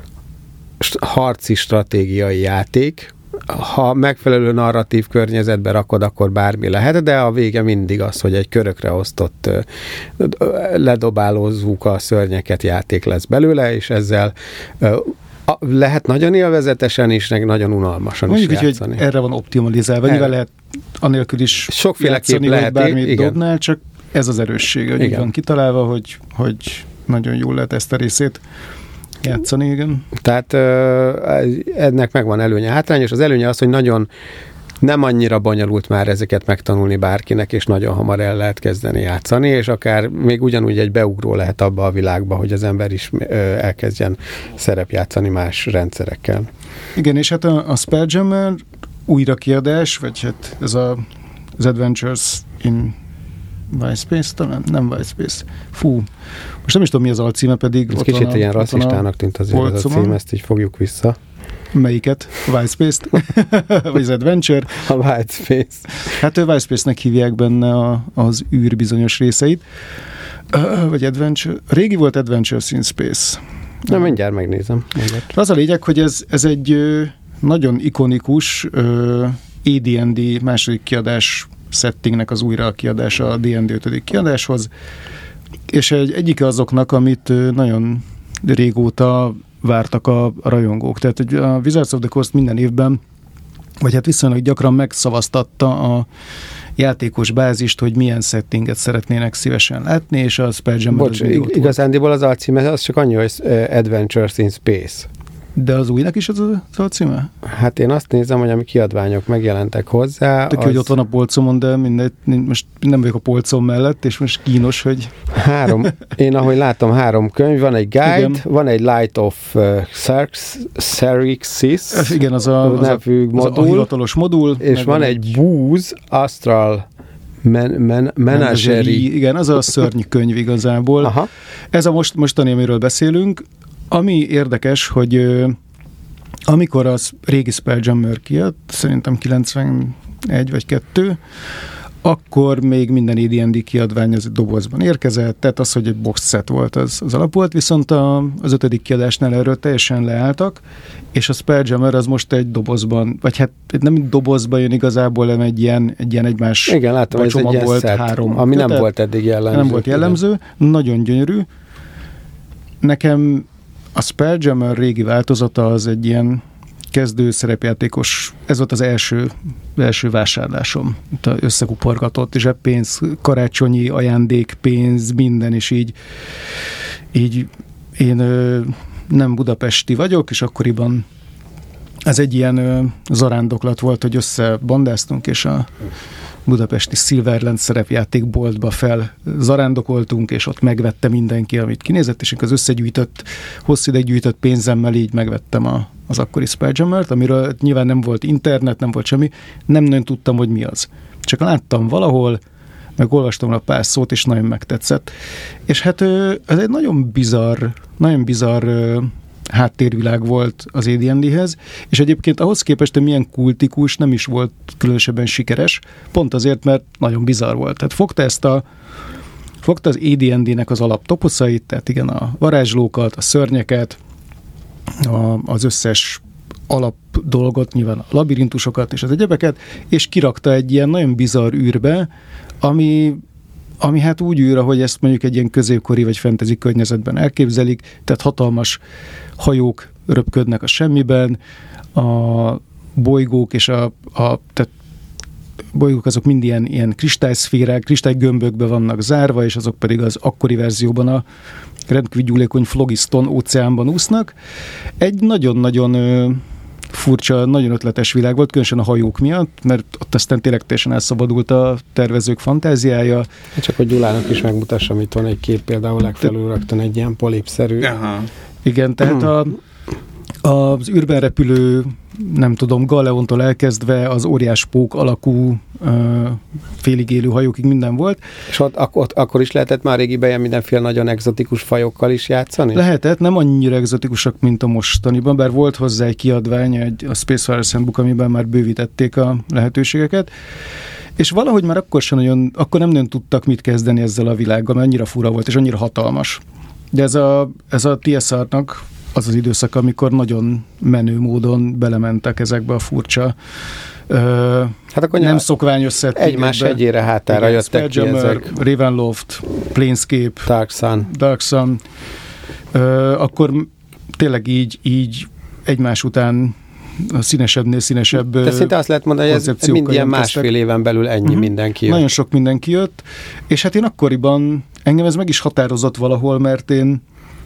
harci stratégiai játék. Ha megfelelő narratív környezetbe rakod, akkor bármi lehet, de a vége mindig az, hogy egy körökre osztott uh, ledobálózzuk a szörnyeket játék lesz belőle, és ezzel uh, lehet nagyon élvezetesen is, meg nagyon unalmasan mondjuk is játszani. Mondjuk, hogy erre van optimalizálva. Nyilván lehet anélkül is sokféleképp lehet, hogy bármit igen. dobnál, csak ez az erőssége, hogy van kitalálva, hogy, hogy nagyon jól lehet ezt a részét játszani, igen. Tehát ennek megvan előnye, hátrány, és az előnye az, hogy nagyon nem annyira bonyolult már ezeket megtanulni bárkinek, és nagyon hamar el lehet kezdeni játszani, és akár még ugyanúgy egy beugró lehet abba a világba, hogy az ember is elkezdjen szerepjátszani más rendszerekkel. Igen, és hát a, a Spelljammer újrakiadás, vagy hát ez a, az Adventures in Wildspace, talán? Nem Wildspace. Fú, most nem is tudom, mi az alcíme, pedig ez kicsit a, ilyen rasszistának tűnt azért ez a cím, ezt így fogjuk vissza. Melyiket? A Wildspace-t? Vagy az Adventure? A Wildspace. Hát ő Wildspace-nek hívják benne a, az űr bizonyos részeit. Uh, vagy Adventure. Régi volt Adventures in Space. Na, mindjárt megnézem. Mindjárt. Az a lényeg, hogy ez, ez egy nagyon ikonikus ö, á dé end dé második kiadás settingnek az újrakiadása a dé and dé ötödik kiadáshoz, és egy, egyik azoknak, amit ö, nagyon régóta vártak a, a rajongók. Tehát a Wizards of the Coast minden évben, vagy hát viszonylag gyakran megszavaztatta a játékos bázist, hogy milyen settinget szeretnének szívesen látni, és a Spelljammer Bocs, ig- igazándiból az alcíme az csak annyi, hogy Adventures in Space. De az újnak is az az alcíme? Hát én azt nézem, hogy ami kiadványok megjelentek hozzá. Tök, az... hogy ott van a polcomon, de mindegy, most nem vagyok a polcom mellett, és most kínos, hogy... Három, én ahogy látom, három könyv, van egy guide, igen. Van egy Light of uh, Xerxes, igen, az a, az, a, modul, az a hivatalos modul. És van egy, egy Booze Astral Men, men, Menagerie. Igen, az a szörny könyv igazából. Aha. Ez a most, mostani, amiről beszélünk. Ami érdekes, hogy ö, amikor az régi Spelljammer kijött, szerintem kilencvenegy vagy kettő, akkor még minden á dé end dé kiadvány az dobozban érkezett, tehát az, hogy egy box set volt, az, az alap volt, viszont a, az ötödik kiadásnál erről teljesen leálltak, és a Spelljammer az most egy dobozban, vagy hát nem egy dobozban jön igazából, hanem egy ilyen, egy ilyen egymás igen, látom, ez egy volt set, három. Ami nem tehát, volt eddig jellemző. Nem volt jellemző, igen. Nagyon gyönyörű. Nekem a Spelljammer régi változata az egy ilyen kezdő szerepjátékos, ez volt az első, első vásárlásom. Összekuporgatott zseppénz, karácsonyi ajándék, pénz, minden, és így, így én ö, nem budapesti vagyok, és akkoriban ez egy ilyen ö, zarándoklat volt, hogy összebandáztunk, és a budapesti Silverland szerepjátékboltba fel zarándokoltunk, és ott megvette mindenki, amit kinézett, és az összegyűjtött, hosszú ideig gyűjtött pénzemmel így megvettem a, az akkori Spelljammer-t, amiről nyilván nem volt internet, nem volt semmi, nem nagyon tudtam, hogy mi az. Csak láttam valahol, meg olvastam a pár szót, és nagyon megtetszett. És hát ez egy nagyon bizarr, nagyon bizarr háttérvilág volt az á dé end dé-hez, és egyébként ahhoz képest, hogy milyen kultikus, nem is volt különösebben sikeres, pont azért, mert nagyon bizarr volt. Tehát fogta ezt a fogta az á dé end dé-nek az alaptoposzait, tehát igen, a varázslókat, a szörnyeket, a, az összes alap dolgot, nyilván a labirintusokat és az egyebeket, és kirakta egy ilyen nagyon bizarr űrbe, ami ami hát úgy űr, hogy ezt mondjuk egy ilyen középkori vagy fantasy környezetben elképzelik, tehát hatalmas hajók röpködnek a semmiben, a bolygók és a, a tehát bolygók azok mind ilyen, ilyen kristályszférák, kristálygömbökbe vannak zárva, és azok pedig az akkori verzióban a rendkívül gyúlékony Phlogiston óceánban úsznak. Egy nagyon-nagyon furcsa, nagyon ötletes világ volt, különösen a hajók miatt, mert ott aztán tényleg teljesen elszabadult a tervezők fantáziája. Csak hogy Gyulának is megmutassam, itt van egy kép, például legfelül rögtön egy ilyen polipszerű. Aha. Igen, tehát a, az űrben repülő, nem tudom, Galeontól elkezdve az óriás pók alakú uh, félig élő hajókig minden volt. És ott, ak- ott akkor is lehetett már régiben ilyen mindenféle nagyon egzotikus fajokkal is játszani? Lehetett, nem annyira egzotikusak, mint a mostaniban, bár volt hozzá egy kiadvány, egy, a Spacefarers Handbook, amiben már bővítették a lehetőségeket. És valahogy már akkor sem nagyon, akkor nem nagyon tudtak mit kezdeni ezzel a világgal, mert annyira fura volt, és annyira hatalmas. De ez a, ez a té es er-nak az az időszak, amikor nagyon menő módon belementek ezekbe a furcsa, ö, hát akkor nem szokványos szettingekbe. Egymás hegyére hátára igen, jöttek ki ezek. Ravenloft, Planescape, Dark Sun. Dark Sun. Ö, akkor tényleg így, így egymás után a színesebbnél színesebb de szinte azt lehet mondani, hogy ez mind ilyen másfél éven belül ennyi uh-huh. mindenki jött. Nagyon sok mindenki jött, és hát én akkoriban, engem ez meg is határozott valahol, mert én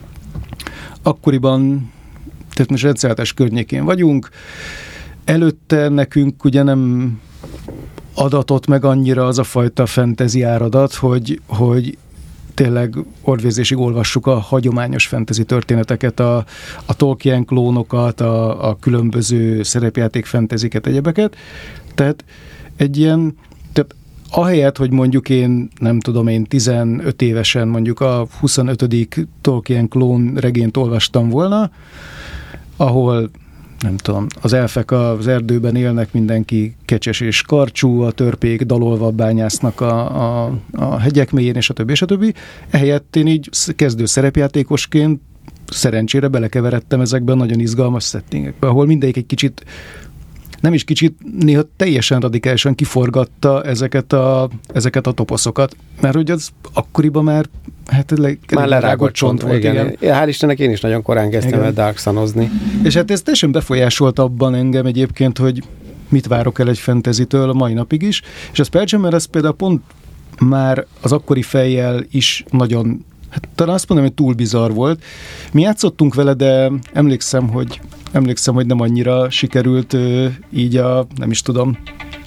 akkoriban, tehát most rendszereltes környékén vagyunk, előtte nekünk ugye nem adatott meg annyira az a fajta fantasy áradat, hogy, hogy tényleg orvérzésig olvassuk a hagyományos fantasy történeteket, a, a Tolkien klónokat, a, a különböző szerepjáték fantasyket, egyebeket. Tehát egy ilyen, tehát ahelyett, hogy mondjuk én, nem tudom én, tizenöt évesen mondjuk a huszonötödik Tolkien klón regényt olvastam volna, ahol nem tudom, az elfek az erdőben élnek, mindenki kecses és karcsú, a törpék dalolva bányásznak a, a, a hegyek mélyén, és a többi, és a többi. Ehelyett én így kezdő szerepjátékosként szerencsére belekeveredtem ezekbe a nagyon izgalmas settingekbe, ahol mindegyik egy kicsit, nem is kicsit, néha teljesen radikálisan kiforgatta ezeket a, ezeket a toposzokat, mert hogy az akkoriban már hát le, már lerágott csont volt. Igen. igen. Hál' Istennek én is nagyon korán kezdtem el Dark Sunozni. És hát ez teljesen befolyásolt abban engem egyébként, hogy mit várok el egy fantasytől a mai napig is, és a Spelljammer ez például pont már az akkori fejjel is nagyon, hát talán azt mondom, hogy túl bizarr volt. Mi játszottunk vele, de emlékszem, hogy emlékszem, hogy nem annyira sikerült így a, nem is tudom,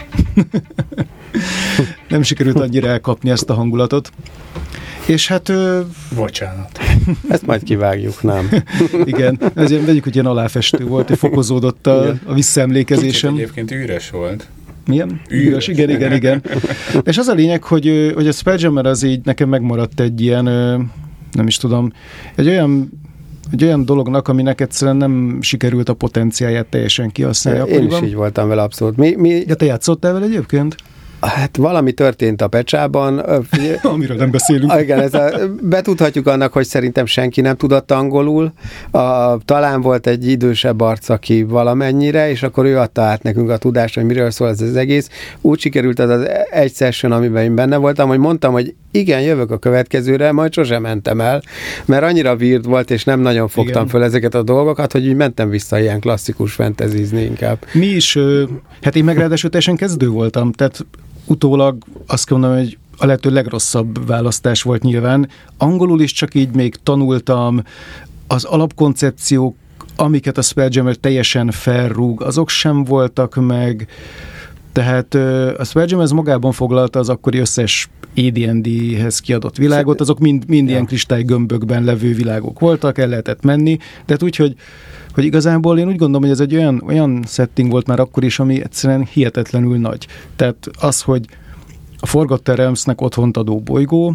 nem sikerült annyira elkapni ezt a hangulatot. És hát... Ö... Bocsánat. Ezt majd kivágjuk, nem? Igen, ezért vegyük, hogy ilyen aláfestő volt, hogy fokozódott a, a visszaemlékezésem. Egyébként üres volt. Milyen? Üres, igen, igen, igen. És az a lényeg, hogy, hogy a Spelljammer az így nekem megmaradt egy ilyen, nem is tudom, egy olyan, egy olyan dolognak, aminek egyszerűen nem sikerült a potenciáját teljesen kihasználni. Én akkoriban. is így voltam vele abszolút. Mi, mi... Ja, te játszottál vele egyébként? Hát valami történt a pecsában. Amiről nem beszélünk. Igen, ez a, betudhatjuk annak, hogy szerintem senki nem tudott angolul. A, talán volt egy idősebb arc, aki valamennyire, és akkor ő adta át nekünk a tudást, hogy miről szól ez az egész. Úgy sikerült az, az egy session, amiben én benne voltam, hogy mondtam, hogy igen, jövök a következőre, majd sosem mentem el, mert annyira weird volt, és nem nagyon fogtam igen. föl ezeket a dolgokat, hogy így mentem vissza ilyen klasszikus fantasyzni inkább. Mi is, hát én meg ráadásul teljesen kezdő voltam, tehát utólag azt mondom, hogy a lehető legrosszabb választás volt nyilván. Angolul is csak így még tanultam, az alapkoncepciók, amiket a Spelljammer teljesen felrúg, azok sem voltak meg, tehát a Spelljammer ez magában foglalta az akkori összes á dé és dé-hez kiadott világot, azok mind, mind ja. ilyen kristálygömbökben levő világok voltak, el lehetett menni, de úgy, hogy hogy igazából én úgy gondolom, hogy ez egy olyan, olyan setting volt már akkor is, ami egyszerűen hihetetlenül nagy. Tehát az, hogy a Forgotten Realmsnek otthont adó bolygó,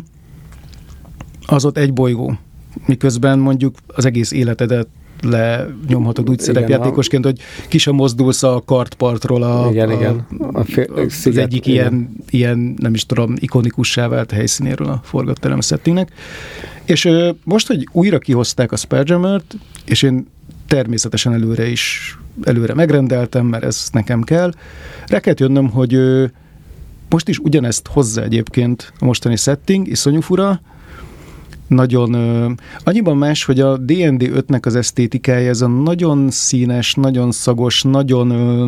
az ott egy bolygó, miközben mondjuk az egész életedet lenyomhatod úgy szerepjátékosként, hogy ki sem mozdulsz a kartpartról a, igen, a, igen. A, a, fél, az sziget, egyik ilyen, ilyen, nem is tudom, ikonikussá vált helyszínéről a Forgotten Realms settingnek. És ö, most, hogy újra kihozták a Spelljammer-t, és én természetesen előre is előre megrendeltem, mert ez nekem kell. Rá kellett jönnöm, hogy ö, most is ugyanezt hozzá egyébként a mostani setting, iszonyú fura, nagyon, ö, annyiban más, hogy a dé és dé ötnek az esztétikája, ez a nagyon színes, nagyon szagos, nagyon ö,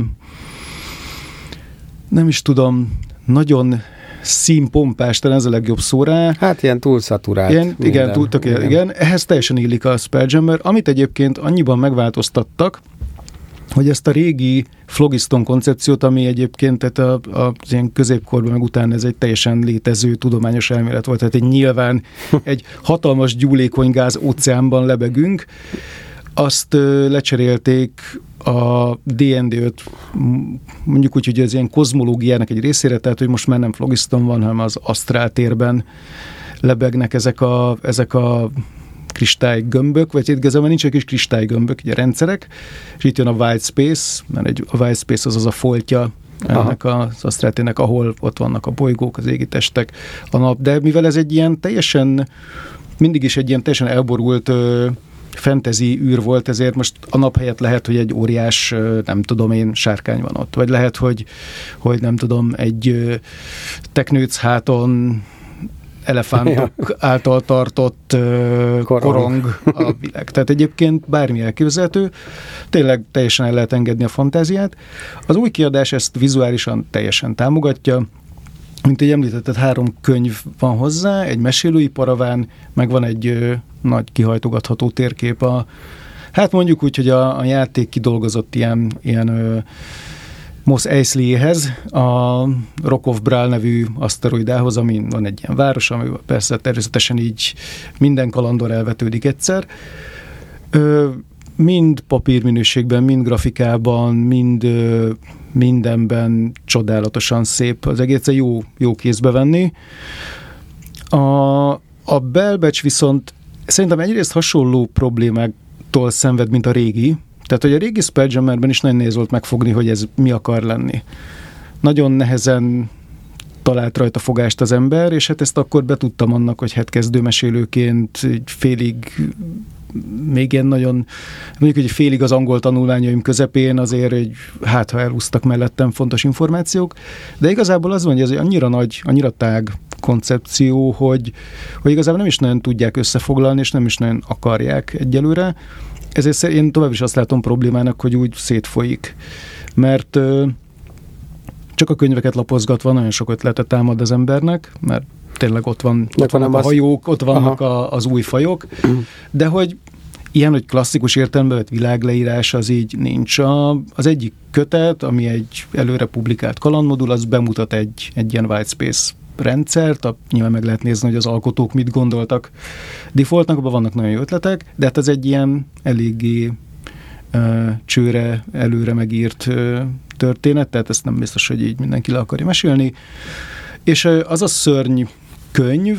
nem is tudom, nagyon színpompás, talán ez a legjobb szó rá. Hát ilyen túlszaturált. Ilyen, igen, túl, tök, igen. igen. Ehhez teljesen illik a Spelljammer, amit egyébként annyiban megváltoztattak, hogy ezt a régi phlogiston koncepciót, ami egyébként tehát a, a, az ilyen középkorban meg utána ez egy teljesen létező tudományos elmélet volt, tehát egy nyilván egy hatalmas gyúlékony gáz óceánban lebegünk, azt ö, lecserélték a dé és dé öt mondjuk úgy, hogy ez ilyen kozmológiának egy részére, tehát hogy most már nem phlogiston van, hanem az asztrál térben lebegnek ezek a, ezek a kristálygömbök, vagy itt igazából nincsenek is kristálygömbök, ugye rendszerek, és itt jön a white space, mert egy, a white space az az a foltja ennek az asztráltérnek, ahol ott vannak a bolygók, az égitestek, a nap, de mivel ez egy ilyen teljesen, mindig is egy ilyen teljesen elborult ö, fantasy űr volt, ezért most a nap helyett lehet, hogy egy óriás, nem tudom én, sárkány van ott, vagy lehet, hogy, hogy nem tudom, egy teknőc háton elefántok ja. által tartott uh, korong. korong a világ. Tehát egyébként bármi elképzelhető, tényleg teljesen el lehet engedni a fantáziát. Az új kiadás ezt vizuálisan teljesen támogatja, mint így említetted, három könyv van hozzá, egy mesélői paraván, meg van egy ö, nagy kihajtogatható térkép a, hát mondjuk úgy, hogy a, a játék kidolgozott ilyen, ilyen ö, Mos Eisleyhez, a Rock of Bral nevű aszteroidához, amin van egy ilyen város, ami persze természetesen így minden kalandor elvetődik egyszer. Ö, mind papírminőségben, mind grafikában, mind ö, mindenben csodálatosan szép. Az egész jó, jó kézbe venni. A, a Belbecs viszont szerintem egyrészt hasonló problémáktól szenved, mint a régi. Tehát, hogy a régi Spelljammerben is nagyon nehéz volt megfogni, hogy ez mi akar lenni. Nagyon nehezen talált rajta fogást az ember, és hát ezt akkor betudtam annak, hogy hát kezdőmesélőként félig még ilyen nagyon, mondjuk, hogy félig az angol tanulmányaim közepén azért, hogy hát, ha elúsztak mellettem fontos információk, de igazából az van, hogy ez egy annyira nagy, annyira tág koncepció, hogy, hogy igazából nem is nagyon tudják összefoglalni, és nem is nagyon akarják egyelőre. Ezért én tovább is azt látom problémának, hogy úgy szétfolyik. Mert csak a könyveket lapozgatva nagyon sok ötletet támad az embernek, mert tényleg ott, van, ott vannak a hajók, ott vannak a, az új fajok, de hogy ilyen, hogy klasszikus értelemben vett világleírás az így nincs. A, az egyik kötet, ami egy előre publikált kalandmodul, az bemutat egy, egy ilyen whitespace rendszert, a, nyilván meg lehet nézni, hogy az alkotók mit gondoltak. Defaultnak, abban vannak nagyon jó ötletek, de hát ez egy ilyen eléggé uh, csőre, előre megírt uh, történet, tehát ezt nem biztos, hogy így mindenki le akarja mesélni. És uh, az a szörny könyv,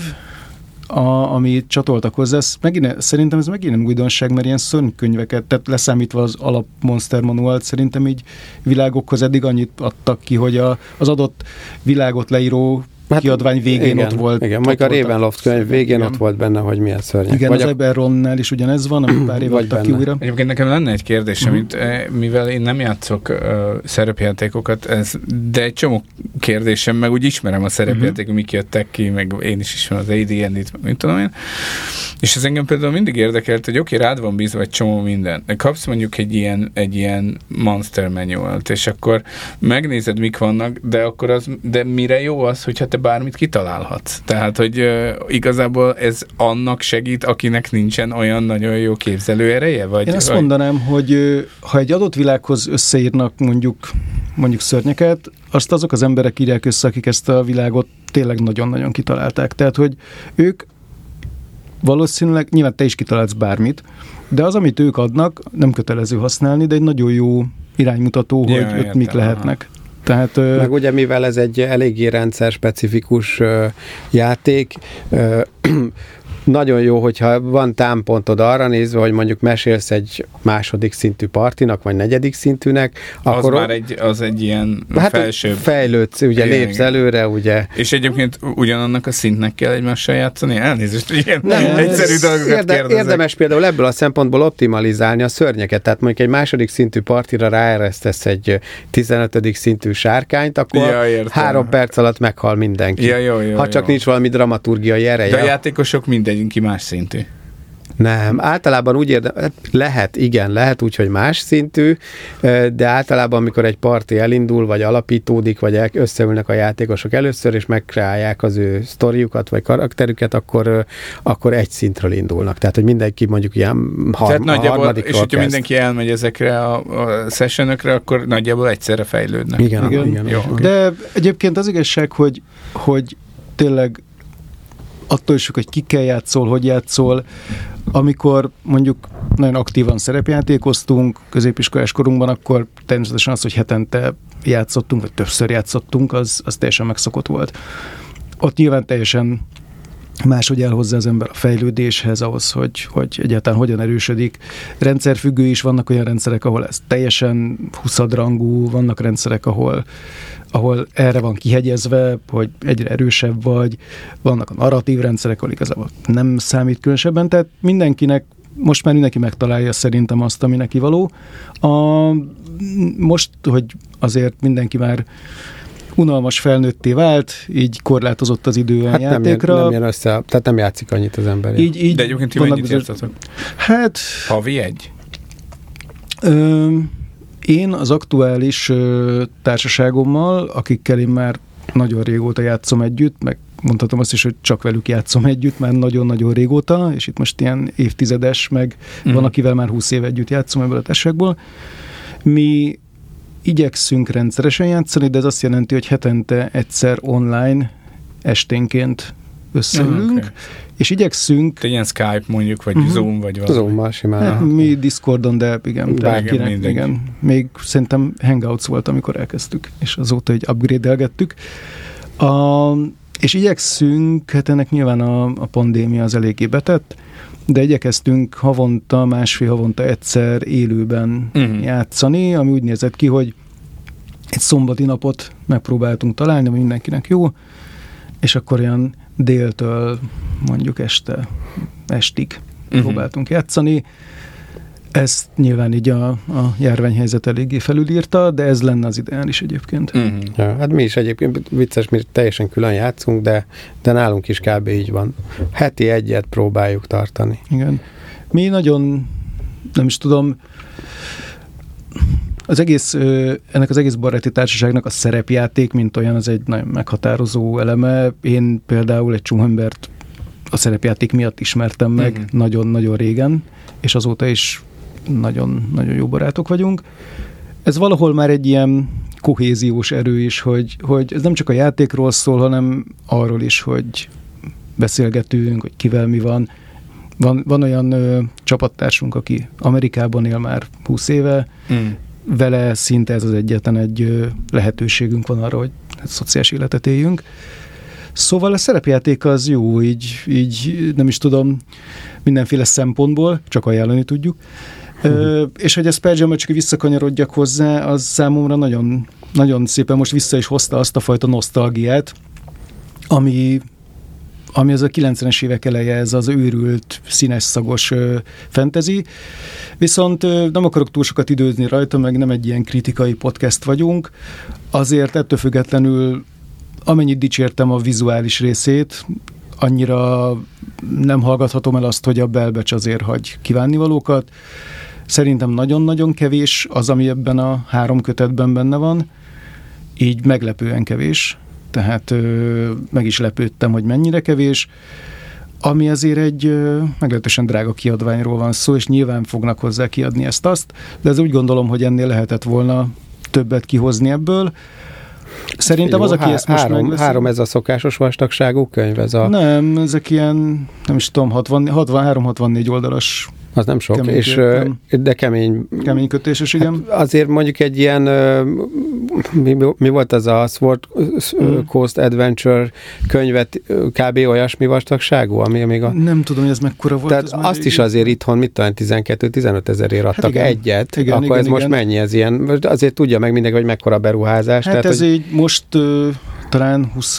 a, amit csatoltak hozzá, ez megint, szerintem ez megint nem újdonság, mert ilyen szörnykönyveket, tehát leszámítva az alap Monster Manualt, szerintem így világokhoz eddig annyit adtak ki, hogy a, az adott világot leíró hát, kiadvány végén igen, ott volt. Igen, majd a Ravenloft könyv végén igen. ott volt benne, hogy milyen szörnyek. Igen, vagy az a... Eberronnál is ugyanez van, amit pár év adtak ki újra. Egyébként nekem lenne egy kérdés, uh-huh. amit, mivel én nem játszok uh, szerepjátékokat, ez, de egy csomó kérdésem, meg úgy ismerem a szerepjátékot, uh-huh. mik jöttek ki, meg én is ismerem az á dé en-t, mint tudom én. És ez engem például mindig érdekelt, hogy oké, okay, rád van bízva egy csomó minden. De kapsz mondjuk egy ilyen, egy ilyen Monster Manualt, és akkor megnézed, mik vannak, de akkor az, de mire jó az, hogyha te bármit kitalálhatsz. Tehát, hogy uh, igazából ez annak segít, akinek nincsen olyan nagyon jó képzelő ereje? Vagy, Én azt vagy... mondanám, hogy uh, ha egy adott világhoz összeírnak mondjuk, mondjuk szörnyeket, azt azok az emberek írják össze, akik ezt a világot tényleg nagyon-nagyon kitalálták. Tehát, hogy ők valószínűleg, nyilván te is kitalálsz bármit, de az, amit ők adnak, nem kötelező használni, de egy nagyon jó iránymutató, ja, hogy ott mik lehetnek. Tehát, meg ugye, mivel ez egy eléggé rendszer-specifikus uh, játék, uh, nagyon jó, hogyha van támpontod arra nézve, hogy mondjuk mesélsz egy második szintű partinak, vagy negyedik szintűnek, az akkor már egy, az egy ilyen hát felsőbb... fejlődsz, ugye igen, lépsz igen. előre, ugye. És egyébként ugyanannak a szintnek kell egymással játszani? Elnézést, ilyen nem, egyszerű dolgokat érde, kérdezek. Érdemes például ebből a szempontból optimalizálni a szörnyeket, tehát mondjuk egy második szintű partira ráeresztesz egy tizenötödik szintű sárkányt, akkor ja, három perc alatt meghal mindenki. Ja, jó, jó, ha csak jó. nincs valami dramaturgiai ereje. De a játékosok mindegyik más szintű. Nem, általában úgy érdem, lehet, igen, lehet úgy, hogy más szintű, de általában, amikor egy parti elindul, vagy alapítódik, vagy összeülnek a játékosok először, és megkreálják az ő sztoriukat, vagy karakterüket, akkor, akkor egy szintről indulnak. Tehát, hogy mindenki mondjuk ilyen har- harmadikról és hogyha mindenki elmegy ezekre a, a sessionökre, akkor nagyjából egyszerre fejlődnek. Igen, igen. igen, Jó, igen. De egyébként az igazság, hogy, hogy tényleg attól is, hogy kikkel játszol, hogy játszol, amikor mondjuk nagyon aktívan szerepjátékoztunk középiskolás korunkban, akkor természetesen az, hogy hetente játszottunk, vagy többször játszottunk, az, az teljesen megszokott volt. Ott nyilván teljesen máshogy áll hozzá az ember a fejlődéshez, ahhoz, hogy, hogy egyáltalán hogyan erősödik. Rendszerfüggő is, vannak olyan rendszerek, ahol ez teljesen huszadrangú, vannak rendszerek, ahol ahol erre van kihegyezve, hogy egyre erősebb vagy, vannak a narratív rendszerek, ahol igazából nem számít különösebben, tehát mindenkinek, most már mindenki megtalálja szerintem azt, ami neki való. A, most, hogy azért mindenki már unalmas felnőtté vált, így korlátozott az idő a hát játékra. Nem, jön, nem jön össze, tehát nem játszik annyit az ember. Így, így de egyébként ti mennyit játszatok? Hát... Havi egy? Ö, Én az aktuális ö, társaságommal, akikkel én már nagyon régóta játszom együtt, meg mondhatom azt is, hogy csak velük játszom együtt, már nagyon-nagyon régóta, és itt most ilyen évtizedes, meg mm. van, akivel már húsz év együtt játszom ebből a társaságból. Mi igyekszünk rendszeresen játszani, de ez azt jelenti, hogy hetente egyszer online esténként összeülünk, okay. és igyekszünk... Te ilyen Skype mondjuk, vagy uh-huh. Zoom, vagy valami. Zoom-mal simán. Hát, mi Discordon, de igen, bárkinek, igen, igen. Még szerintem Hangouts volt, amikor elkezdtük, és azóta így upgrade-elgettük. A, és igyekszünk, hát ennek nyilván a, a pandémia az eléggé betett, de igyekeztünk havonta, másfél havonta egyszer élőben uh-huh. játszani, ami úgy nézett ki, hogy egy szombati napot megpróbáltunk találni, ami mindenkinek jó, és akkor olyan déltől mondjuk este, estig uh-huh. próbáltunk játszani. Ezt nyilván így a, a járványhelyzet eléggé felülírta, de ez lenne az ideális egyébként. Uh-huh. Ja, hát mi is egyébként vicces, mi teljesen külön játszunk, de, de nálunk is kb. Így van. Heti egyet próbáljuk tartani. Igen. Mi nagyon, nem is tudom, az egész, ennek az egész baráti társaságnak a szerepjáték, mint olyan, az egy nagyon meghatározó eleme. Én például egy csúhembert a szerepjáték miatt ismertem meg uh-huh. nagyon-nagyon régen, és azóta is nagyon-nagyon jó barátok vagyunk. Ez valahol már egy ilyen kohéziós erő is, hogy, hogy ez nem csak a játékról szól, hanem arról is, hogy beszélgetünk, hogy kivel mi van. Van, van olyan ö, csapattársunk, aki Amerikában él már húsz éve, mm. vele szinte ez az egyetlen egy ö, lehetőségünk van arra, hogy szociális életet éljünk. Szóval a szerepjáték az jó, így, így nem is tudom, mindenféle szempontból, csak ajánlani tudjuk. Mm. Ö, és hogy a Spelljammer csak visszakanyarodjak hozzá, az számomra nagyon, nagyon szépen most vissza is hozta azt a fajta nosztalgiát, ami ami az a kilencvenes évek eleje, ez az őrült, színes szagos ö, fantasy. Viszont ö, nem akarok túl sokat időzni rajta, meg nem egy ilyen kritikai podcast vagyunk. Azért ettől függetlenül, amennyit dicsértem a vizuális részét, annyira nem hallgathatom el azt, hogy a belbecs azért hagy kívánnivalókat. Szerintem nagyon-nagyon kevés az, ami ebben a három kötetben benne van. Így meglepően kevés. Tehát ö, meg is lepődtem, hogy mennyire kevés, ami azért egy ö, meglehetősen drága kiadványról van szó, és nyilván fognak hozzá kiadni ezt-azt, de ez úgy gondolom, hogy ennél lehetett volna többet kihozni ebből. Szerintem Jó, az, aki há- ezt most három, megveszi... Három ez a szokásos vastagságú könyv? Ez a... Nem, ezek ilyen, nem is tudom, hatvanhárom hatvannégy oldalas. Az nem sok, kemény, és, nem. de kemény. Kemény kötéses, igen. Hát azért mondjuk egy ilyen, mi, mi volt az a Sword Coast Adventure könyvet, kb. Olyasmi vastagságú, ami még a... Nem tudom, hogy ez mekkora volt. Tehát azt is azért itthon, mit talán tizenkettő-tizenöt ezerért adtak hát igen, egyet, igen, akkor igen, ez igen. most mennyi ez ilyen? Azért tudja meg mindenki, hogy mekkora beruházás. Hát tehát, ez hogy... így most uh, talán húsz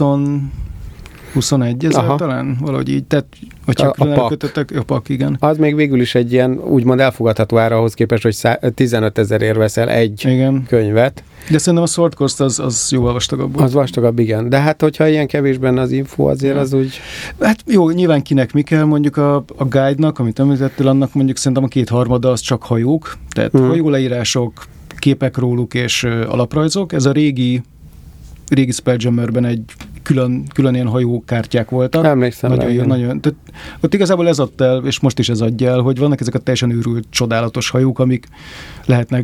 huszonegy ezer Aha. talán, valahogy így, tehát hogyha a, a pak. Kötöttek, a pak, igen. Az még végül is egy ilyen úgymond elfogadható ára ahhoz képest, hogy tizenöt ezerért veszel egy igen. könyvet. De szerintem a Sword Coast az, az jóval vastagabb volt. Az vastagabb, igen. De hát, hogyha ilyen kevés benne az info, azért ja. az úgy... Hát jó, nyilván kinek mi kell, mondjuk a, a guide-nak, amit említettél, annak mondjuk szerintem a kétharmada az csak hajók, tehát hmm. hajóleírások, képek róluk és uh, alaprajzok. Ez a régi régi Spelljammerben egy külön, külön ilyen hajókártyák voltak. Emlékszem. Nagyon, jó, nagyon, tehát ott igazából ez adta el, és most is ez adja el, hogy vannak ezek a teljesen őrült, csodálatos hajók, amik lehetnek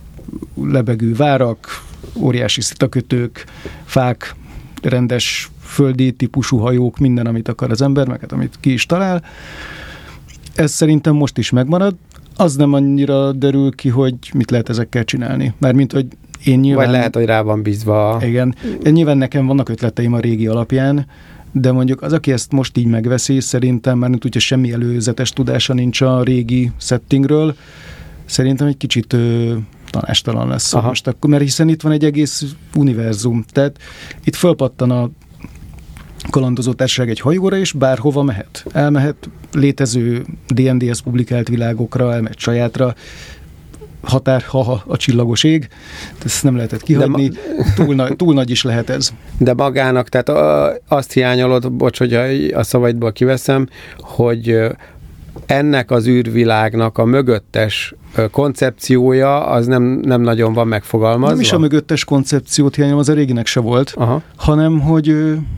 lebegő várak, óriási szitakötők, fák, rendes földi típusú hajók, minden, amit akar az ember, meg hát amit ki is talál. Ez szerintem most is megmarad. Az nem annyira derül ki, hogy mit lehet ezekkel csinálni. Mármint, hogy én nyilván... Vagy lehet, hogy rá van bízva. Igen. Én nyilván nekem vannak ötleteim a régi alapján, de mondjuk az, aki ezt most így megveszi, szerintem már nem tudja, semmi előzetes tudása nincs a régi settingről, szerintem egy kicsit ö, tanástalan lesz most akkor, mert hiszen itt van egy egész univerzum. Tehát itt fölpattan a kalandozó társaság egy hajóra, és bárhova mehet. Elmehet létező dé end dé-hez publikált világokra, elmehet sajátra, határ, ha a csillagos ég, ezt nem lehetett kihagyni, ma... túl, na, túl nagy is lehet ez. De magának, tehát a, azt hiányolod, bocs, hogy a, a szavaidból kiveszem, hogy ennek az űrvilágnak a mögöttes koncepciója az nem, nem nagyon van megfogalmazva. Nem is a mögöttes koncepciót hiányolom, az a réginek se volt, Aha. hanem hogy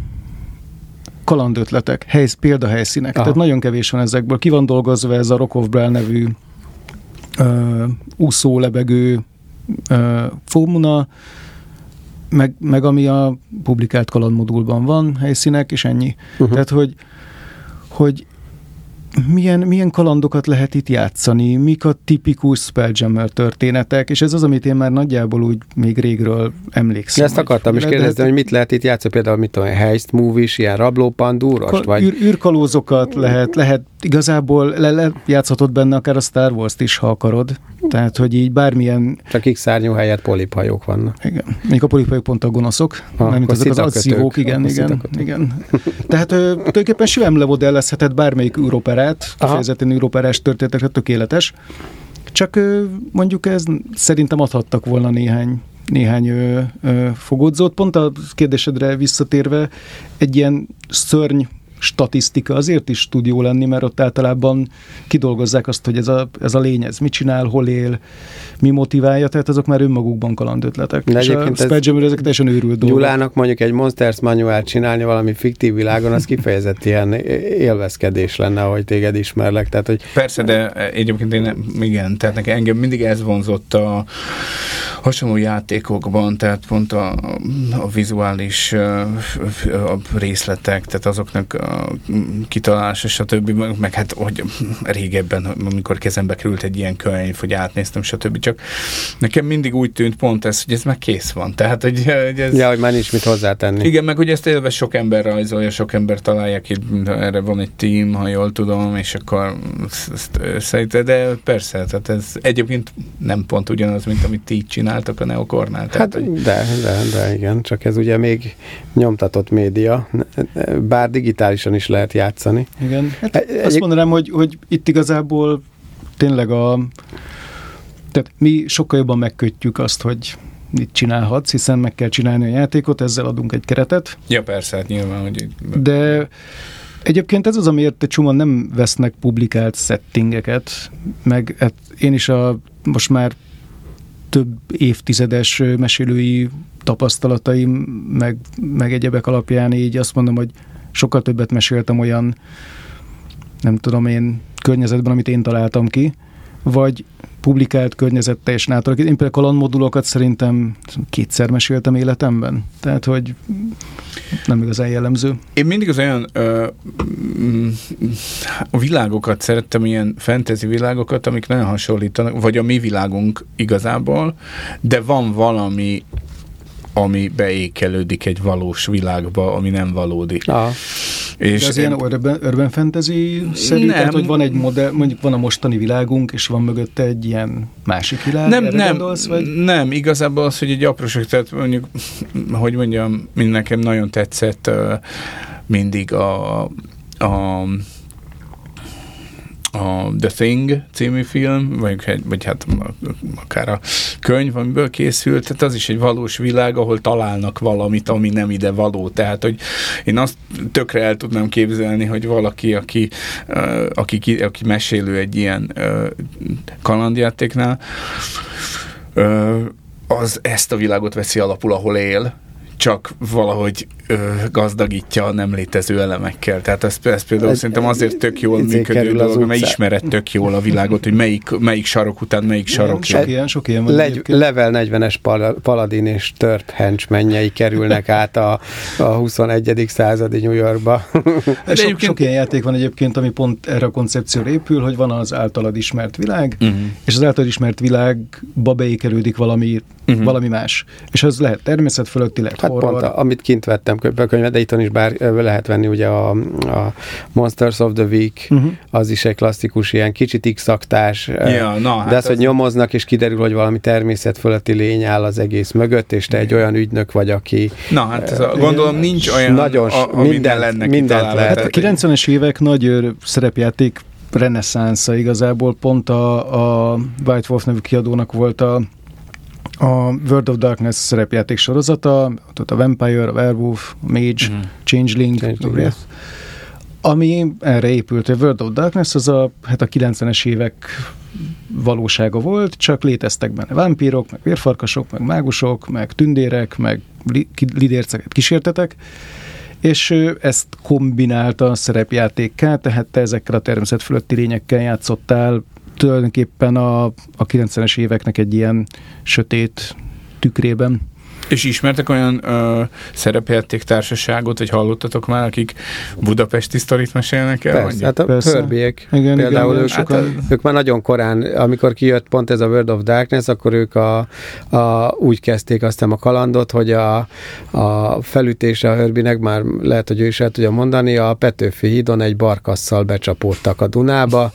kalandötletek, hely, példahelyszínek. Aha. Tehát nagyon kevés van ezekből. Ki van dolgozva ez a Rock of Brill nevű Uh, úszó, lebegő uh, fórmuna, meg, meg ami a publikált kalandmodulban van, helyszínek, és ennyi. Uh-huh. Tehát, hogy, hogy milyen, milyen kalandokat lehet itt játszani, mik a tipikus Spelljammer történetek, és ez az, amit én már nagyjából úgy még régről emlékszem. Ezt akartam is kérdezni, hogy mit lehet itt játszani, például mit tudom, heist movies, ilyen rablópandúrost, vagy... Űr, űrkalózokat lehet, lehet igazából le, le játszhatod benne akár a Star Wars-t is, ha akarod. Tehát, hogy így bármilyen... Csak X-szárnyú helyett poliphajók vannak. Igen. Még a poliphajók pont a gonoszok, ha, mármint azok az agyszívók, igen, igen, igen. Tehát ö, tulajdonképpen simán lemodellezheted bármelyik űroperát, kifejezetten űroperás történetekre tökéletes. Csak ö, mondjuk ez szerintem adhattak volna néhány néhány ö, ö, fogódzót. Pont a kérdésedre visszatérve, egy ilyen szörny statisztika azért is tud jó lenni, mert ott általában kidolgozzák azt, hogy ez a, ez a lény, ez mit csinál, hol él, mi motiválja, tehát azok már önmagukban kalandötletek. De és a Spelljammer ezek teljesen őrült dolgok. Gyulának mondjuk egy Monsters manuált csinálni valami fiktív világon, az kifejezett ilyen élvezkedés lenne, ahogy téged ismerlek. Tehát, hogy... Persze, de egyébként én, igen, tehát nekem engem mindig ez vonzott a hasonló játékokban, tehát pont a, a vizuális a részletek, tehát azoknak a kitalálása, stb. Meg, meg hát, hogy régebben, amikor kezembe került egy ilyen könyv, hogy átnéztem, stb. Csak nekem mindig úgy tűnt pont ez, hogy ez már kész van. Tehát, hogy, hogy ez... Ja, hogy már nincs mit hozzátenni. Igen, meg hogy ezt élve sok ember rajzolja, sok ember találja ki, erre van egy team, ha jól tudom, és akkor ezt összeíte, de persze, tehát ez egyébként nem pont ugyanaz, mint amit ti csináltak a Neokornál. Hát hogy... de, de, de igen, csak ez ugye még nyomtatott média, bár digitálisan is lehet játszani. Igen, hát egy, azt mondanám, hogy, hogy itt igazából tényleg a tehát mi sokkal jobban megkötjük azt, hogy mit csinálhatsz, hiszen meg kell csinálni a játékot, ezzel adunk egy keretet. Ja, persze, hát nyilván, hogy... De egyébként ez az, amiért egy csomóan nem vesznek publikált settingeket, meg hát én is a most már több évtizedes mesélői tapasztalataim, meg, meg egyebek alapján így azt mondom, hogy sokkal többet meséltem olyan, nem tudom én, környezetben, amit én találtam ki, vagy publikált környezet teljesen átalakít. Én például kalandmodulokat szerintem kétszer meséltem életemben. Tehát, hogy nem igazán jellemző. Én mindig az olyan ö, a világokat szerettem, ilyen fantasy világokat, amik nagyon hasonlítanak, vagy a mi világunk igazából, de van valami, ami beékelődik egy valós világba, ami nem valódi. Ah. És de az én... ilyen urban, urban fantasy-szerű, tehát hogy van egy modell, mondjuk van a mostani világunk, és van mögötte egy ilyen másik világ? Nem, nem, gondolsz, vagy? nem, igazából az, hogy egy apróság, tehát mondjuk, hogy mondjam, mind nekem nagyon tetszett uh, mindig a, a a The Thing című film, vagy, vagy hát akár a könyv, amiből készült, tehát az is egy valós világ, ahol találnak valamit, ami nem ide való. Tehát, hogy én azt tökre el tudnám képzelni, hogy valaki, aki, uh, aki, aki mesélő egy ilyen uh, kalandjátéknál, uh, az ezt a világot veszi alapul, ahol él, csak valahogy ö, gazdagítja a nem létező elemekkel. Tehát ez, ez például ez, szerintem azért tök jól működő dolog, mert ismered tök jól a világot, hogy melyik, melyik sarok után melyik sarok. Sok ilyen, sok ilyen van. Legy, level negyvenes paladin és törp henchmenjei kerülnek át a, a huszonegyedik századi New Yorkba. De sok, sok ilyen játék van egyébként, ami pont erre a koncepcióra épül, hogy van az általad ismert világ, uh-huh. és az általad ismert világba beékelődik valami, uh-huh. valami más. És az lehet természet fölötti, lehet hát horror. Pont, a, amit kint vettem könyvet, de itthon is bár lehet venni ugye a, a Monsters of the Week, uh-huh. az is egy klasszikus ilyen kicsit x-aktás, ja, na, hát de az, az, hogy az... nyomoznak, és kiderül, hogy valami természet fölötti lény áll az egész mögött, és te egy olyan ügynök vagy, aki... Na, hát ez a, gondolom nincs olyan, nagyon, a, a mindent, lenne kitalálva. Hát a kilencvenes évek nagy szerepjáték reneszánsza igazából, pont a, a White Wolf nevű kiadónak volt a a World of Darkness szerepjáték sorozata, ott a Vampire, a Werewolf, a Mage, mm. Changeling, Changeling yes. ami erre épült. A World of Darkness az a, hát a kilencvenes évek valósága volt, csak léteztek benne vámpírok, meg vérfarkasok, meg mágusok, meg tündérek, meg lidérceket kísértetek, és ezt kombinálta a szerepjátékká, tehát te ezekkel a természet fölötti lényekkel játszottál, tulajdonképpen a, a kilencvenes éveknek egy ilyen sötét tükrében. És ismertek olyan ö, szerepjáték társaságot, vagy hallottatok már, akik budapesti sztorit mesélnek el? Persze, mondjuk? hát a Persze. Herbie-ek Igen, például igen, ők, sokan... ők már nagyon korán, amikor kijött pont ez a World of Darkness, akkor ők a, a, úgy kezdték aztán a kalandot, hogy a, a felütése a Herbie-nek, már lehet, hogy ő is el tudja mondani, a Petőfi hídon egy barkasszal becsapódtak a Dunába,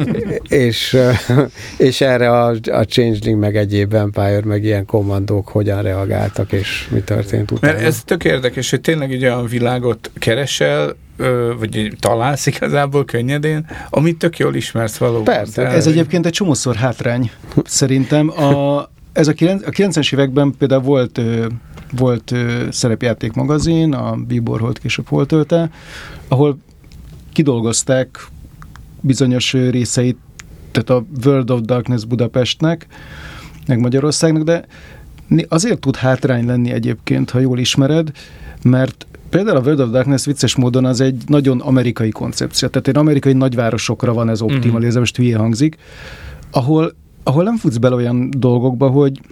és, és erre a, a Changeling meg egyéb Vampire, meg ilyen kommandók hogyan reagáltak, és mi történt utána. Mert ez tök érdekes, hogy tényleg egy olyan világot keresel, vagy találsz igazából könnyedén, amit tök jól ismersz valóban. Persze. Ez egyébként egy csomószor hátrány, szerintem. A, ez a, kilenc, a kilencvenes években például volt, volt szerepjáték magazin, a Bíborholt később Holtölte, ahol kidolgozták bizonyos részeit, tehát a World of Darkness Budapestnek, meg Magyarországnak, de azért tud hátrány lenni egyébként, ha jól ismered, mert például a World of Darkness vicces módon az egy nagyon amerikai koncepció. Tehát egy amerikai nagyvárosokra van ez optimalizálva, mm-hmm. most hülye hangzik, ahol, ahol nem futsz bele olyan dolgokba, hogy,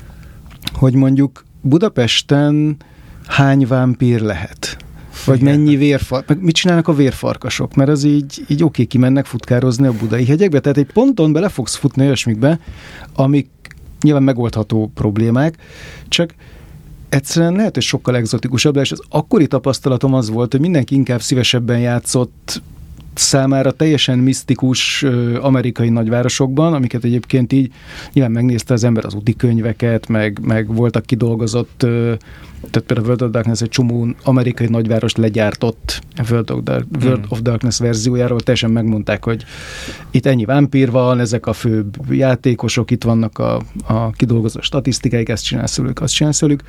hogy mondjuk Budapesten hány vámpír lehet? Vagy mennyi vérfark, meg mit csinálnak a vérfarkasok? Mert az így, így oké, kimennek futkározni a budai hegyekbe, tehát egy ponton bele fogsz futni olyasmikbe, amik nyilván megoldható problémák, csak egyszerűen lehet, hogy sokkal egzotikusabb, és az akkori tapasztalatom az volt, hogy mindenki inkább szívesebben játszott számára teljesen misztikus ö, amerikai nagyvárosokban, amiket egyébként így nyilván megnézte az ember az úti könyveket, meg, meg voltak kidolgozott, ö, tehát például World of Darkness egy csomó amerikai nagyvárost legyártott World of, Dark, mm. World of Darkness verziójáról, teljesen megmondták, hogy itt ennyi vámpír van, ezek a főbb játékosok, itt vannak a, a kidolgozott statisztikáik, ezt csinálsz velük, azt csinálsz velük.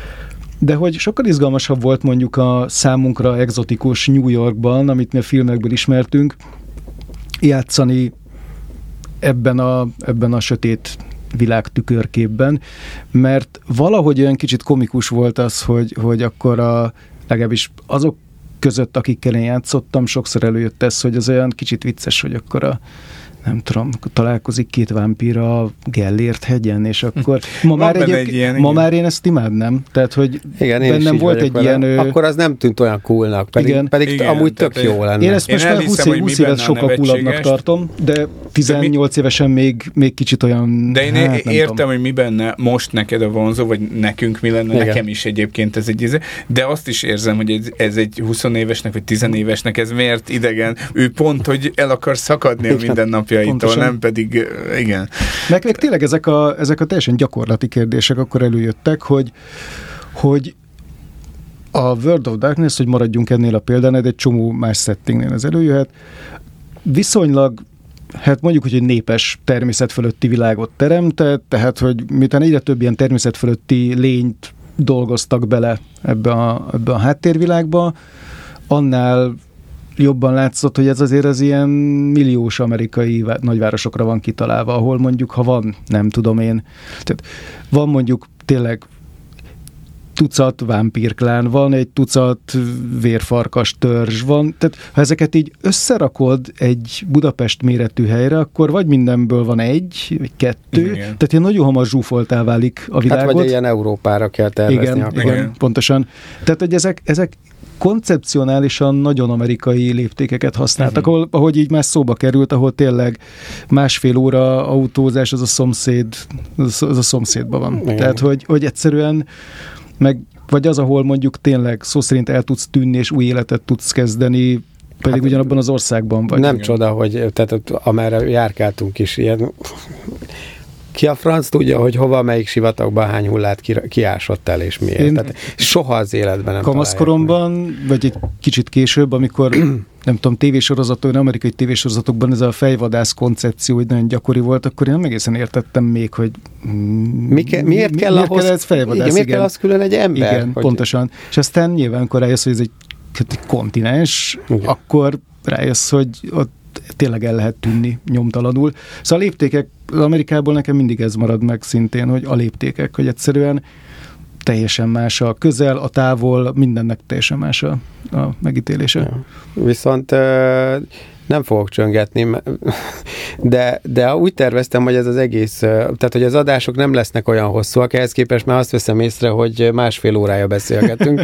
De hogy sokkal izgalmasabb volt mondjuk a számunkra egzotikus New Yorkban, amit mi a filmekből ismertünk, játszani ebben a, ebben a sötét világ tükörképben, mert valahogy olyan kicsit komikus volt az, hogy, hogy akkor a, legalábbis azok között, akikkel én játszottam, sokszor előjött ez, hogy az olyan kicsit vicces, hogy akkor a nem tudom, találkozik két vámpír a Gellért hegyen, és akkor ma, már, egy ilyen, ma már én ezt imádnám. Tehát, hogy igen, bennem volt egy vele. ilyen... Akkor az nem tűnt olyan coolnak, pedig, igen, pedig igen, amúgy tök jó lenne. Én ezt most én már húsz éves sokkal coolabbnak tartom, de tizennyolc mi... évesen még, még kicsit olyan... De én hát, értem, tudom. Hogy mi benne most neked a vonzó, vagy nekünk mi lenne, igen. Nekem is egyébként ez egy íze, de azt is érzem, hogy ez, ez egy húsz évesnek, vagy tizenévesnek ez miért idegen. Ő pont, hogy el akar szakadni a mindennapjaitól, nem pedig, igen. Meg, meg tényleg ezek a, ezek a teljesen gyakorlati kérdések akkor előjöttek, hogy, hogy a World of Darkness, hogy maradjunk ennél a példánál, egy csomó más settingnél ez előjöhet. Viszonylag, hát mondjuk, hogy egy népes természet fölötti világot teremtett, tehát, hogy miután egyre több ilyen természet fölötti lényt dolgoztak bele ebbe a, ebbe a háttérvilágba, annál jobban látszott, hogy ez azért az ilyen milliós amerikai nagyvárosokra van kitalálva, ahol mondjuk, ha van, nem tudom én, tehát van mondjuk tényleg tucat vámpírklán, van egy tucat vérfarkas törzs, van, tehát ha ezeket így összerakod egy Budapest méretű helyre, akkor vagy mindenből van egy, vagy kettő, igen. Tehát ilyen nagyon hamar zsúfoltá válik a világot. Hát vagy ilyen Európára kell tervezni. Igen, akkor. igen, pontosan. Tehát, hogy ezek, ezek koncepcionálisan nagyon amerikai léptékeket használtak, uh-huh. ahol, ahogy így már szóba került, ahol tényleg másfél óra autózás, az a szomszéd, az a szomszédban van. Igen. Tehát, hogy, hogy egyszerűen meg, vagy az, ahol mondjuk tényleg szó szerint el tudsz tűnni, és új életet tudsz kezdeni, pedig hát, ugyanabban az országban vagy. Nem igen. Csoda, hogy tehát amerre járkáltunk is ilyen... Ki a franc tudja, hogy hova, melyik sivatagban hány hullát ki, kiásott el, és miért. Tehát soha az életben nem kamaszkoromban, vagy egy kicsit később, amikor nem tudom, tévésorozatok, amerikai tévésorozatokban ez a fejvadász koncepció hogy nagyon gyakori volt, akkor én nem egészen értettem még, hogy mi ke, miért kell miért ahhoz, kell ez fejvadász? Igen, miért igen. kell az külön egy ember? Igen, hogy... pontosan. És aztán nyilván, amikor rájössz, hogy ez egy, egy kontinens, igen. akkor rájössz, hogy ott tényleg el lehet tűnni nyomtalanul. Szóval a léptékek, az Amerikából nekem mindig ez marad meg szintén, hogy a léptékek, hogy egyszerűen teljesen más a közel, a távol, mindennek teljesen más a, a megítélése. Ja. Viszont uh, nem fogok csöngetni, de, de úgy terveztem, hogy ez az egész, tehát hogy az adások nem lesznek olyan hosszúak, ehhez képest már azt veszem észre, hogy másfél órája beszélgetünk.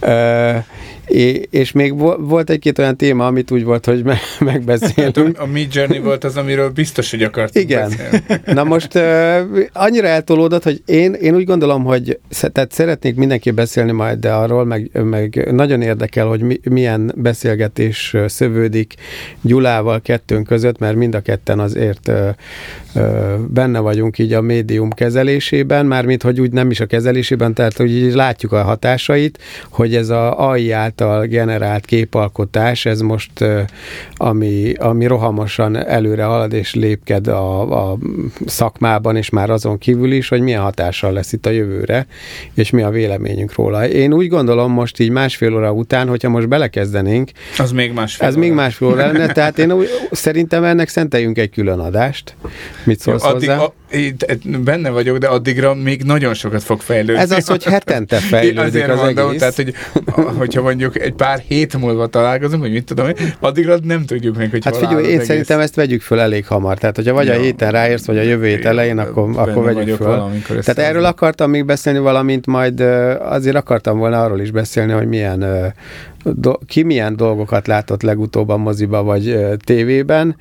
És még volt egy-két olyan téma, amit úgy volt, hogy me- megbeszéltünk. A Midjourney volt az, amiről biztos, hogy akartunk Igen. beszélni. Na most uh, annyira eltolódott, hogy én, én úgy gondolom, hogy tehát szeretnék mindenki beszélni majd, de arról meg, meg nagyon érdekel, hogy mi, milyen beszélgetés szövődik Gyulával kettőnk között, mert mind a ketten azért uh, uh, benne vagyunk így a médium kezelésében, mármint, hogy úgy nem is a kezelésében, tehát hogy így látjuk a hatásait, hogy ez a á i által generált képalkotás, ez most ami, ami rohamosan előre halad és lépked a, a szakmában, és már azon kívül is, hogy milyen hatással lesz itt a jövőre, és mi a véleményünk róla. Én úgy gondolom most így másfél óra után, hogyha most belekezdenénk, az még másfél ez óra. még másfél óra lenne, tehát én úgy, szerintem ennek szenteljünk egy külön adást. Mit szólsz Jó, addig, hozzá? A, benne vagyok, de addigra még nagyon sokat fog fejlődni. Ez az, hogy hetente fejlődik azért az mondom, egész. Tehát, hogy, hogyha mondjuk egy pár hét múlva találkozunk, hogy mit tudom én, addigra nem tudjuk még, hogy hát hol figyelj, áll én az szerintem egész. ezt vegyük föl elég hamar. Tehát, hogyha vagy ja. a héten ráérsz, vagy a jövő hét elején, akkor, akkor vegyük föl. Tehát erről akartam még beszélni valamint, majd azért akartam volna arról is beszélni, hogy milyen do, ki milyen dolgokat látott legutóbb a moziba, vagy tévében.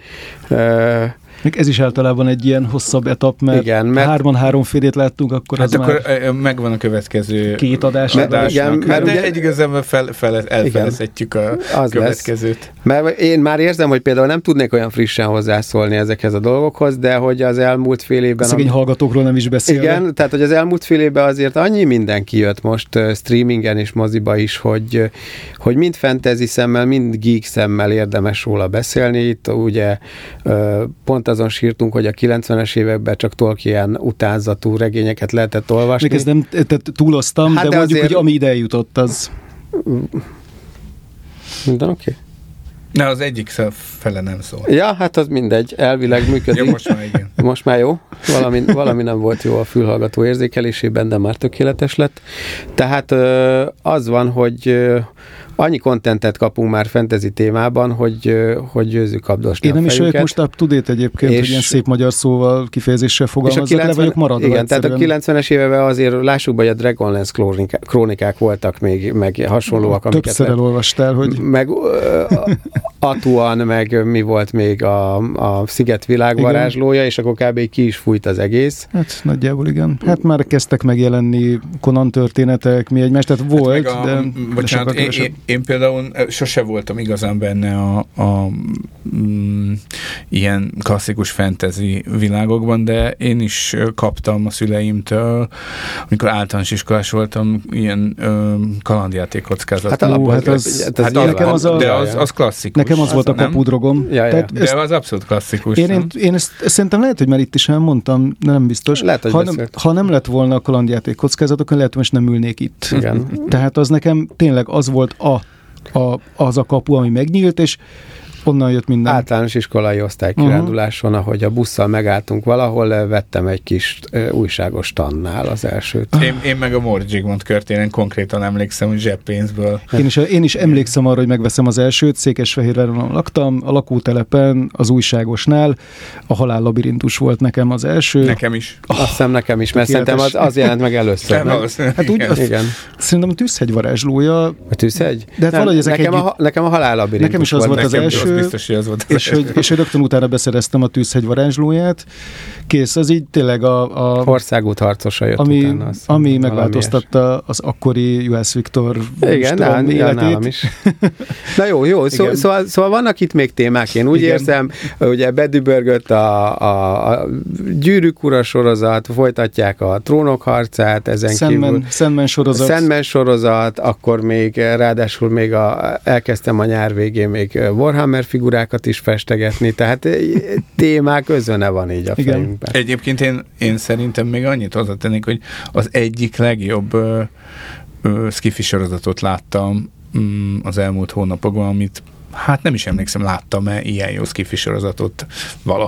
Ez is általában egy ilyen hosszabb etap, mert, igen, mert hárman háromfélét láttunk, akkor hát az akkor már megvan a következő két adás. adásnak. Igen, hát mert de ugye, egy igazából fel, fel, elfelezhetjük a az következőt. Lesz. Mert én már érzem, hogy például nem tudnék olyan frissen hozzászólni ezekhez a dolgokhoz, de hogy az elmúlt fél évben... A szegény am... hallgatókról nem is beszélve. Igen, tehát hogy az elmúlt fél évben azért annyi mindenki jött most uh, streamingen és moziba is, hogy, uh, hogy mind fantasy szemmel, mind geek szemmel érdemes róla beszélni. Itt ugye uh, pont azon sírtunk, hogy a kilencvenes években csak Tolkien utánzatú regényeket lehetett olvasni. Még ezt nem tehát túloztam, hát de, de mondjuk, azért... hogy ami ide jutott, az... Minden oké? Okay. Ne, az egyik fele nem szól. Ja, hát az mindegy, elvileg működik. Ja, most már igen. Most már jó. Valami, valami nem volt jó a fülhallgató érzékelésében, de már tökéletes lett. Tehát az van, hogy annyi kontentet kapunk már fantasy témában, hogy, hogy győzzük kapdosni. Én nem is vagyok most up-to-date egyébként, hogy ilyen szép magyar szóval, kifejezéssel fogalmazzak, le vagyok maradva. Igen, egyszerűen. Tehát a kilencvenes években azért lássuk be, hogy a Dragonlance krónikák, krónikák voltak még, meg hasonlóak. No, többször elolvastál, hogy... Meg Atuan, meg mi volt még a, a Sziget világvarázslója, és akkor kb. Ki is fújt az egész. Hát nagyjából igen. Hát már kezdtek megjelenni Conan történetek, mi egymás, tehát volt, hát a, de... Bocsánat, én, én, én például sose voltam igazán benne a, a mm, ilyen klasszikus fantasy világokban, de én is kaptam a szüleimtől, amikor általános iskolás voltam, ilyen ö, kalandjáték kockázat. Hát alapból, hát az, hát az, nekem az a, de az, az klasszikus. Nekem az volt a kapudrogom. Ja, ja. De ezt, az abszolút klasszikus. Én, én, én ezt szerintem lehet, hogy már itt is elmondtam, de nem biztos. Lehet, hogy ha, nem, ha nem lett volna a kalandjáték kockázat, akkor lehet, hogy most nem ülnék itt. Igen. Tehát az nekem tényleg az volt a, a, az a kapu, ami megnyílt, és onnan jött minden. Általános iskolai osztálykiránduláson, uh-huh. ahogy a busszal megálltunk valahol, vettem egy kis uh, újságos tannál az elsőt. Én, én meg a Mort Zsigmond körtéren konkrétan emlékszem, hogy zseppénzből. Én is, én is emlékszem arra, hogy megveszem az elsőt, Székesfehérváron laktam, a lakótelepen, az újságosnál, a Halál labirintus volt nekem az első. Nekem is. Oh, azt hiszem nekem is, mert szerintem az, az jelent meg először. Nem, hát úgy, az, igen. Szerintem a Tűzhegy varázslója. A Tűzhegy? De hát valahogy ezek nekem, együtt... a, nekem a Halál labirintus nekem is az volt az első. Biztos, hogy az volt az és, hogy, és hogy rögtön utána beszereztem a Tűzhegy varázslóját. Kész, az így tényleg a... a Országút harcosa jött ami, utána. Azt ami megváltoztatta az akkori Juhász Viktor igen, nálam, nálam is. Na jó, jó, szó, szóval, szóval vannak itt még témák, én úgy igen. érzem, ugye bedübörgött a, a, a Gyűrűk ura sorozat, folytatják a Trónok harcát, ezen Sandman, kívül. Sandman sorozat. Sandman sorozat, akkor még ráadásul még a, elkezdtem a nyár végén még Warhammer figurákat is festegetni, tehát témák özöne van így a igen. fejünkben. Egyébként én, én szerintem még annyit hozzátennék, hogy az egyik legjobb ö, ö, skifi sorozatot láttam mm, az elmúlt hónapokban, amit hát nem is emlékszem, láttam-e ilyen jó skifi sorozatot valaha.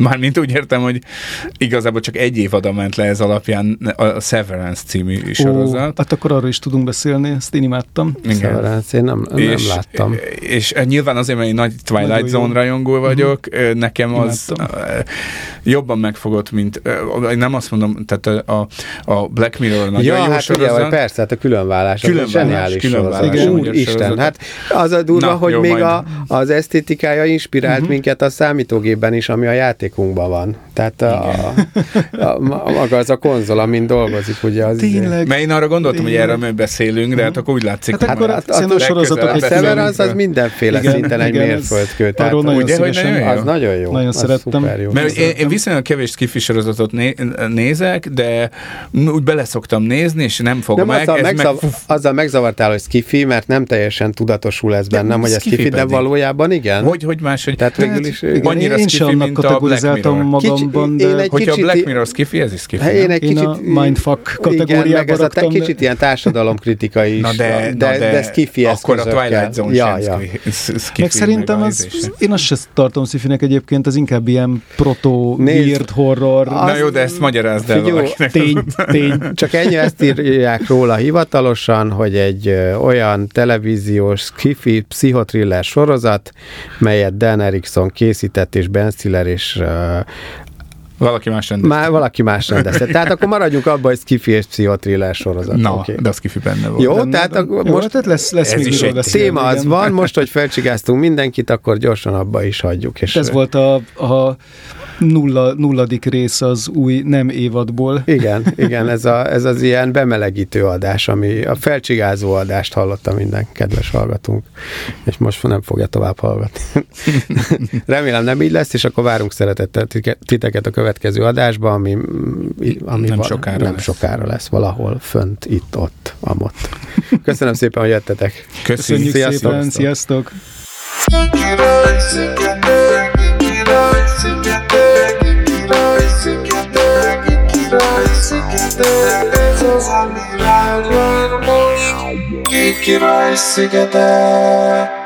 Mármint úgy értem, hogy igazából csak egy évada ment le ez alapján a Severance című sorozat. Ó, hát akkor arról is tudunk beszélni, ezt én imádtam. Igen. Severance, én nem, nem és, láttam. És, és nyilván azért, mert én nagy Twilight Zone rajongó vagyok, uh-huh. nekem az imádtam. Jobban megfogott, mint nem azt mondom, tehát a, a Black Mirror nagyon ja, jó hát sorozat. Ugye, persze, hát a különvállás, különvállás az zseniális sorozat. Igen, Úristen, hát az a durva, Na, hogy jó, még a, az esztétikája inspirált uh-huh. minket a számítógépben is, ami a játékunkban van. Tehát a, a, a, a, maga az a konzol, amin dolgozik, ugye az... Tényleg. Mert én arra gondoltam, Tényleg. hogy erről beszélünk, de hát akkor úgy látszik, hát akkor hát, hát, a sorozatok a Severance az mindenféle igen, szinten egy mérföldkő. Tehát, nagyon ugye, hogy nagyon jó? Az nagyon jó. Nagyon szerettem. Jó. Mert én, én viszonylag kevés skifi sorozatot né- nézek, de úgy beleszoktam nézni, és nem fogom nem, meg. Azzal, meg megzav- azzal megzavartál, hogy skifi, mert nem teljesen tudatosul ez bennem, hogy ez skifi, de valójában igen. Hogy, hogy más, hogy tehát végül is annyira én skifi, mint a Black Mirror. Magamban, Kicsi, de... Hogyha a Black Mirror skifi, ez is skifi. Én egy kicsit... Én a mindfuck kategóriába raktam. Igen, kicsit ilyen társadalomkritikai is, na de, de, na de, de skifi eszközökkel. Akkor a Twilight Zone ja, sem ja. skifi. Meg szerintem az, én azt sem tartom szifinek egyébként, az inkább ilyen proto-weird horror. Na jó, de ezt magyarázd el valakinek. Tény, tény. Csak ennyi, ezt írják róla hivatalosan, hogy egy ö, olyan televíziós skifi pszichotriller sorozat, melyet Dan Erickson készített, és Ben Stiller és ö, valaki más rendezte. Már valaki más rendezte. Tehát akkor maradjunk abban, hogy skifi és pszichotriller sorozat. Na, okay. de a skifi benne volt. Jó, benne, tehát benne. akkor Jó, most tehát lesz, lesz ez is egy téma az van, most, hogy felcsigáztunk mindenkit, akkor gyorsan abba is hagyjuk. És ez volt a, a nulla, nulladik rész az új nem évadból. Igen, igen, ez, a, ez az ilyen bemelegítő adás, ami a felcsigázó adást hallotta minden kedves hallgatónk, és most nem fogja tovább hallgatni. Remélem nem így lesz, és akkor várunk szeretettel titeket a következő adásba, ami, ami nem, val- sokára, nem lesz. sokára lesz, valahol fönt, itt, ott, amott. Köszönöm szépen, hogy jöttetek. Köszönjük Sziasztok. szépen, sziasztok! Király szigete.